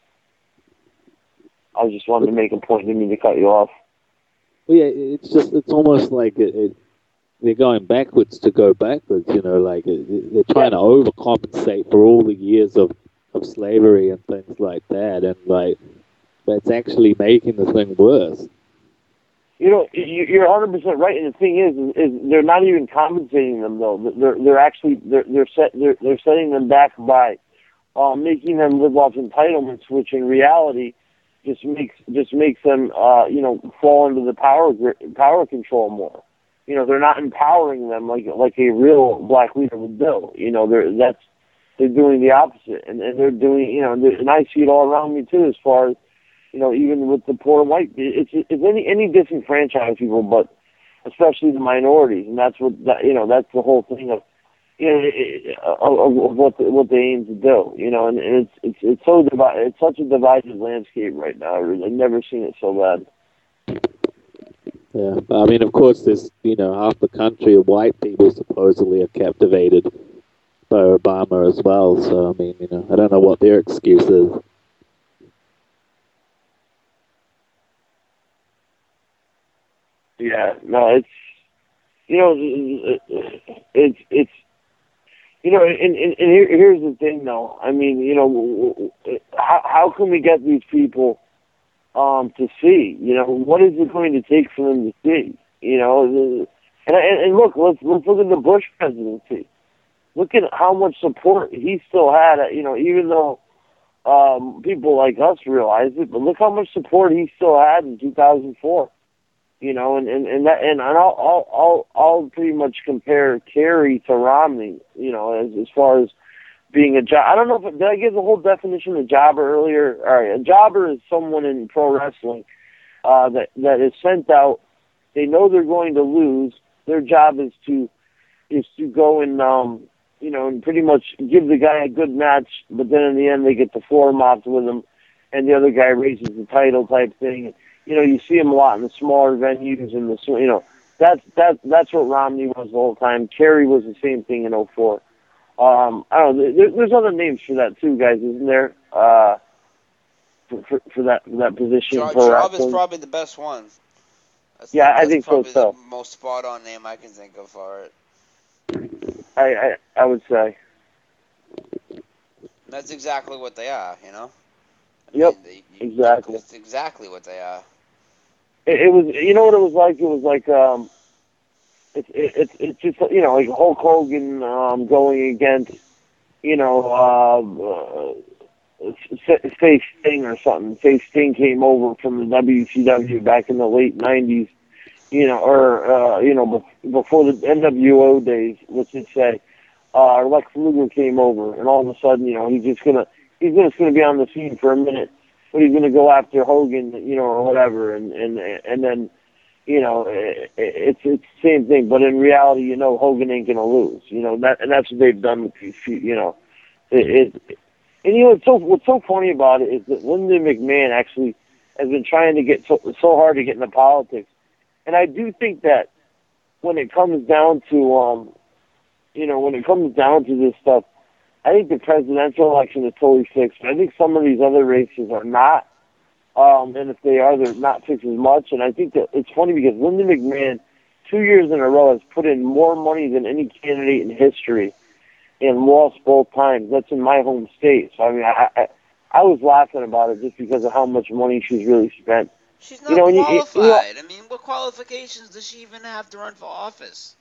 I just wanted to make a point. Didn't mean to cut you off. Well, yeah, it's just it's almost like it, it, they're going backwards to go backwards. You know, like it, they're trying yeah. to overcompensate for all the years of, of slavery and things like that, and like. But it's actually making the thing worse. You know, you're one hundred percent right. And the thing is, is, is they're not even compensating them though. They're they're actually they're they're set they're they're setting them back by uh, making them live off entitlements, which in reality just makes just makes them uh, you know fall into the power power control more. You know, they're not empowering them like like a real black leader would do. You know, they're that's they're doing the opposite, and, and they're doing you know, and I see it all around me too, as far as. You know, even with the poor and white, it's it's any any disenfranchised people, but especially the minorities, and that's what that, you know. That's the whole thing of you know it, of, of what the, what they aim to do. You know, and, and it's it's it's so divided. It's such a divided landscape right now. I've never seen it so bad. Yeah, I mean, of course, there's you know half the country of white people supposedly are captivated by Obama as well. So I mean, you know, I don't know what their excuse is. Yeah, no, it's you know, it's it's you know, and, and, and here, here's the thing, though. I mean, you know, how how can we get these people um, to see? You know, what is it going to take for them to see? You know, and and, and look, let's let's look at the Bush presidency. Look at how much support he still had. You know, even though um, people like us realize it, but look how much support he still had in two thousand four. You know, and, and, and that, and I'll, I'll, I'll, I'll pretty much compare Kerry to Romney, you know, as, as far as being a job. I don't know if, did I give the whole definition of jobber earlier? All right. A jobber is someone in pro wrestling, uh, that, that is sent out. They know they're going to lose. Their job is to, is to go and, um, you know, and pretty much give the guy a good match, but then in the end they get the floor mopped with him and the other guy raises the title type thing. You know, you see him a lot in the smaller venues, and the you know that's that that's what Romney was the whole time. Kerry was the same thing in oh four. Um, I don't know. There, there's other names for that too, guys, isn't there? Uh, for, for, for that for that position. Job, for job is wrestling? probably the best one. That's Yeah, the, I that's think so, probably too. the most spot on name I can think of for it. I, I I would say. That's exactly what they are, you know. I Yep, mean, they, you, exactly. That's exactly what they are. It, it was, you know what it was like? It was like, um, it's it, it's it's just, you know, like Hulk Hogan um, going against, you know, uh, uh, say Sting or something. Say Sting came over from the W C W back in the late nineties, you know, or uh, you know, before the N W O days, let's just say. Uh, Lex Luger came over, and all of a sudden, you know, he's just gonna he's just gonna be on the scene for a minute, but he's gonna go after Hogan, you know, or whatever, and and and then, you know, it, it's it's the same thing, but in reality, you know, Hogan ain't gonna lose, you know, that and that's what they've done with these, you know, it, it and you know what's so what's so funny about it is that Lyndon McMahon actually has been trying to get so so hard to get into politics, and I do think that when it comes down to um. You know, when it comes down to this stuff, I think the presidential election is totally fixed. I think some of these other races are not. Um, and if they are, they're not fixed as much. And I think that it's funny because Lyndon McMahon, two years in a row, has put in more money than any candidate in history and lost both times. That's in my home state. So, I mean, I, I, I was laughing about it just because of how much money she's really spent. She's not You know, and you- qualified. you know- I mean, what qualifications does she even have to run for office?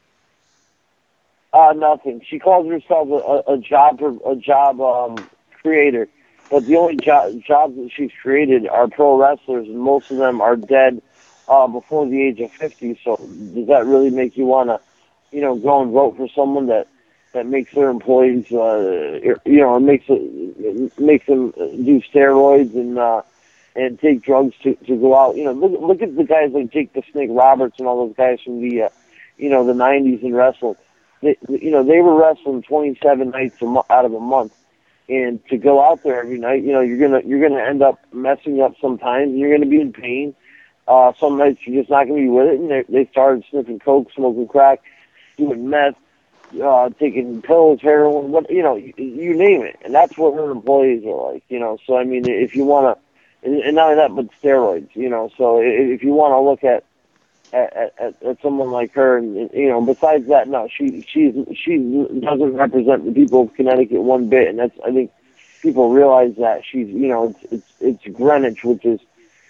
Uh, nothing. She calls herself a, a, a job a job um, creator, but the only jo- jobs that she's created are pro wrestlers, and most of them are dead uh, before the age of fifty. So does that really make you want to, you know, go and vote for someone that that makes their employees, uh, you know, makes it makes them do steroids and uh, and take drugs to to go out? You know, look look at the guys like Jake the Snake Roberts and all those guys from the, uh, you know, the nineties in wrestling. They, you know, they were wrestling twenty-seven nights a mo- out of a month, and to go out there every night, you know, you're gonna you're gonna end up messing up sometimes. And you're gonna be in pain. Uh, some nights you're just not gonna be with it. And they, they started sniffing coke, smoking crack, doing meth, uh, taking pills, heroin, what you know, you, you name it. And that's what her employees are like. You know, so I mean, if you wanna, and, and not only that, but steroids. You know, so if you wanna look at At, at, at someone like her, and you know, besides that, no, she she's she doesn't represent the people of Connecticut one bit, and that's I think people realize that she's you know it's it's, it's Greenwich, which is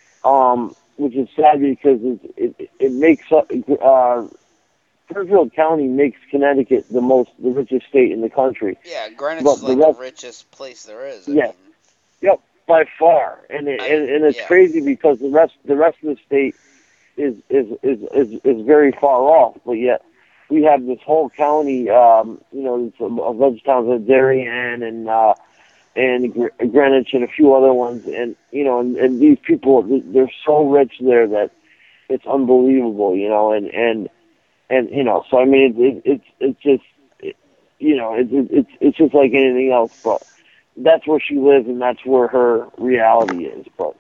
um which is sad because it it, it makes up uh, Fairfield County makes Connecticut the most the richest state in the country. Yeah, Greenwich But is the like rest- the richest place there is. I Yeah. mean, Yep, by far, and it, I- and, and it's yeah. crazy because the rest the rest of the state is is, is is is very far off, but yet we have this whole county, um, you know, it's a, a bunch of towns like Darien and uh, and Gr- Greenwich and a few other ones, and you know, and, and these people, they're so rich there that it's unbelievable, you know, and and and you know, so I mean, it, it, it's it's just, it, you know, it, it, it's it's just like anything else, but that's where she lives and that's where her reality is, but.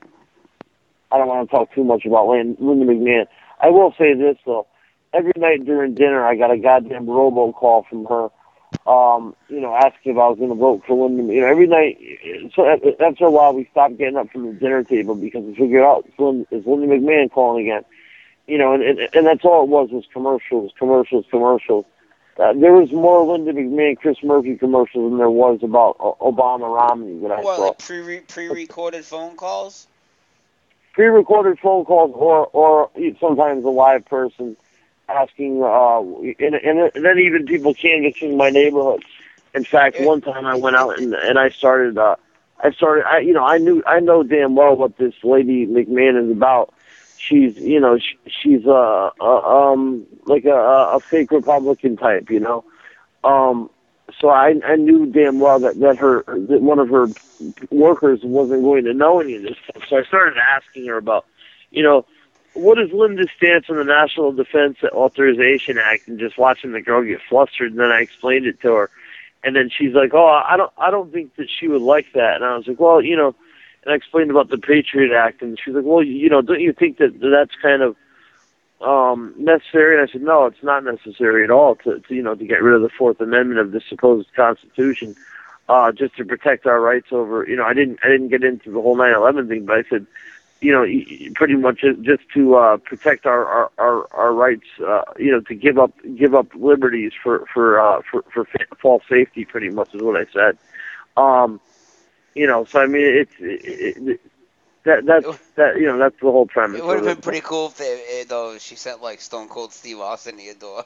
I don't want to talk too much about Linda McMahon. I will say this, though. Every night during dinner, I got a goddamn robocall from her, um, you know, asking if I was going to vote for Linda. You know, every night. So after a while, we stopped getting up from the dinner table because we figured out it's Linda, it's Linda McMahon calling again. You know, and, and and that's all it was, was commercials, commercials, commercials. Uh, there was more Linda McMahon, Chris Murphy commercials than there was about Obama Romney that I what, saw. like pre pre-recorded phone calls? Pre-recorded phone calls, or or sometimes a live person asking, uh, and, and then even people canvassing my neighborhood. In fact, one time I went out and and I started, uh, I started, I you know, I knew I know damn well what this lady McMahon is about. She's you know she, she's a, a um like a a fake Republican type, you know. Um, so I I knew damn well that that her that one of her workers wasn't going to know any of this stuff. So I started asking her about, you know, what is Linda's stance on the National Defense Authorization Act, and just watching the girl get flustered. And then I explained it to her, and then she's like, "Oh, I don't, I don't think that she would like that." And I was like, "Well, you know," and I explained about the Patriot Act, and she's like, "Well, you know, don't you think that that's kind of um, necessary? And I said, no, it's not necessary at all to, to you know to get rid of the Fourth Amendment of the supposed Constitution, uh, just to protect our rights over. You know, I didn't I didn't get into the whole nine eleven thing, but I said, you know, pretty much just to uh, protect our our, our, our rights. Uh, you know, to give up give up liberties for for uh, for for false safety. Pretty much is what I said. Um, you know, so I mean, it's it, it, that that's that you know that's the whole premise. It would have of been pretty cool if they, though she sent like Stone Cold Steve Austin to your door.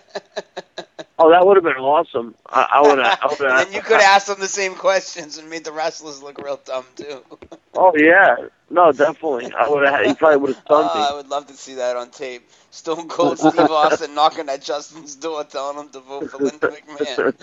Oh, that would have been awesome. I, I would have. And then you could ask them the same questions and made the wrestlers look real dumb too. Oh yeah, no, definitely. I would have. He probably would have stunned Uh, me. I would love to see that on tape. Stone Cold Steve Austin knocking at Justin's door, telling him to vote for Linda McMahon.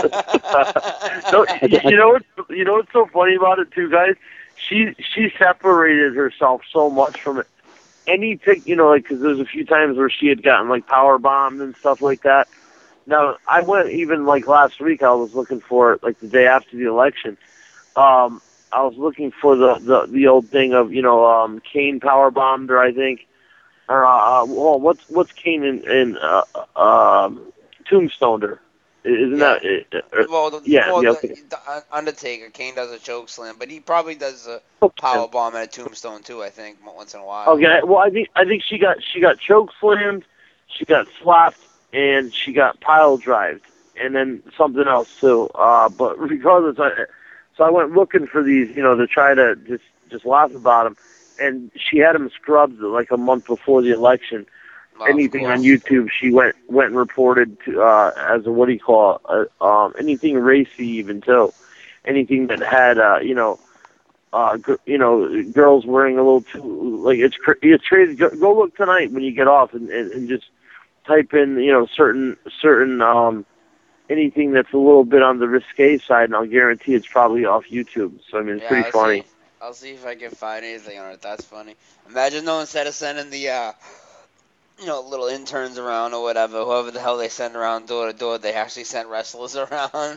No, you, you know what? You know what's so funny about it too, guys? She she separated herself so much from it. Any pic, you know, like because there's a few times where she had gotten like power bombed and stuff like that. Now I went even like last week. I was looking for it like the day after the election. Um, I was looking for the, the, the old thing of you know um, Kane power bombed her, I think. Or uh, well, what's what's Kane in, in uh, um, Tombstoned her? Isn't Yeah. that? Uh, Well, the, yeah, well yeah, the, okay. the Undertaker, Kane does a choke slam, but he probably does a Okay. power bomb at a tombstone too. I think once in a while. Okay, well, I think I think she got she got choke slammed, she got slapped, and she got pile drived, and then something else too. Uh, but regardless, I so I went looking for these, you know, to try to just just laugh about them, and she had them scrubbed like a month before the election. Well, of Anything on course. YouTube, she went went and reported to, uh, as a what do you call it? Uh, um, anything racy even too, anything that had uh, you know. Uh, gr- you know, girls wearing a little too like it's cra- it's crazy. Go, go look tonight when you get off and, and, and just type in you know certain certain um anything that's a little bit on the risque side, and I'll guarantee it's probably off YouTube. So I mean, it's Yeah, pretty I'll funny. See. I'll see if I can find anything on it. That's funny. Imagine though, instead of sending the uh, you know little interns around or whatever, whoever the hell they send around door to door, they actually sent wrestlers around.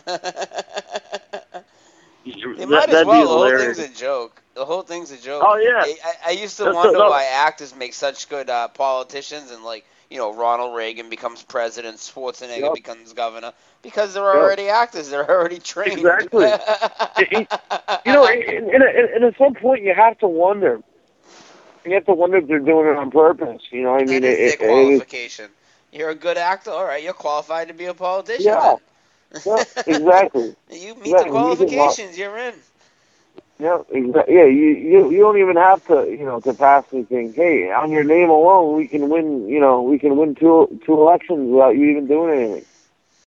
They That, might as that'd well. be The whole hilarious. thing's a joke. The whole thing's a joke. Oh, yeah. I, I, I used to That's- wonder no. why actors make such good uh, politicians, and like you know, Ronald Reagan becomes president, Schwarzenegger Yep. becomes governor, because they're Yep. already actors. They're already trained. Exactly. It- You know, and, and, and at some point you have to wonder. You have to wonder if they're doing it on purpose. You know, I mean, that is it, their it, it, qualification. You're a good actor. All right, you're qualified to be a politician. Yeah. then. yeah, exactly. You meet Yeah, the you can- qualifications. You're in. Yeah, exactly. Yeah, you, you you don't even have to, you know, to pass anything. Hey, on your name alone, we can win. You know, we can win two two elections without you even doing anything.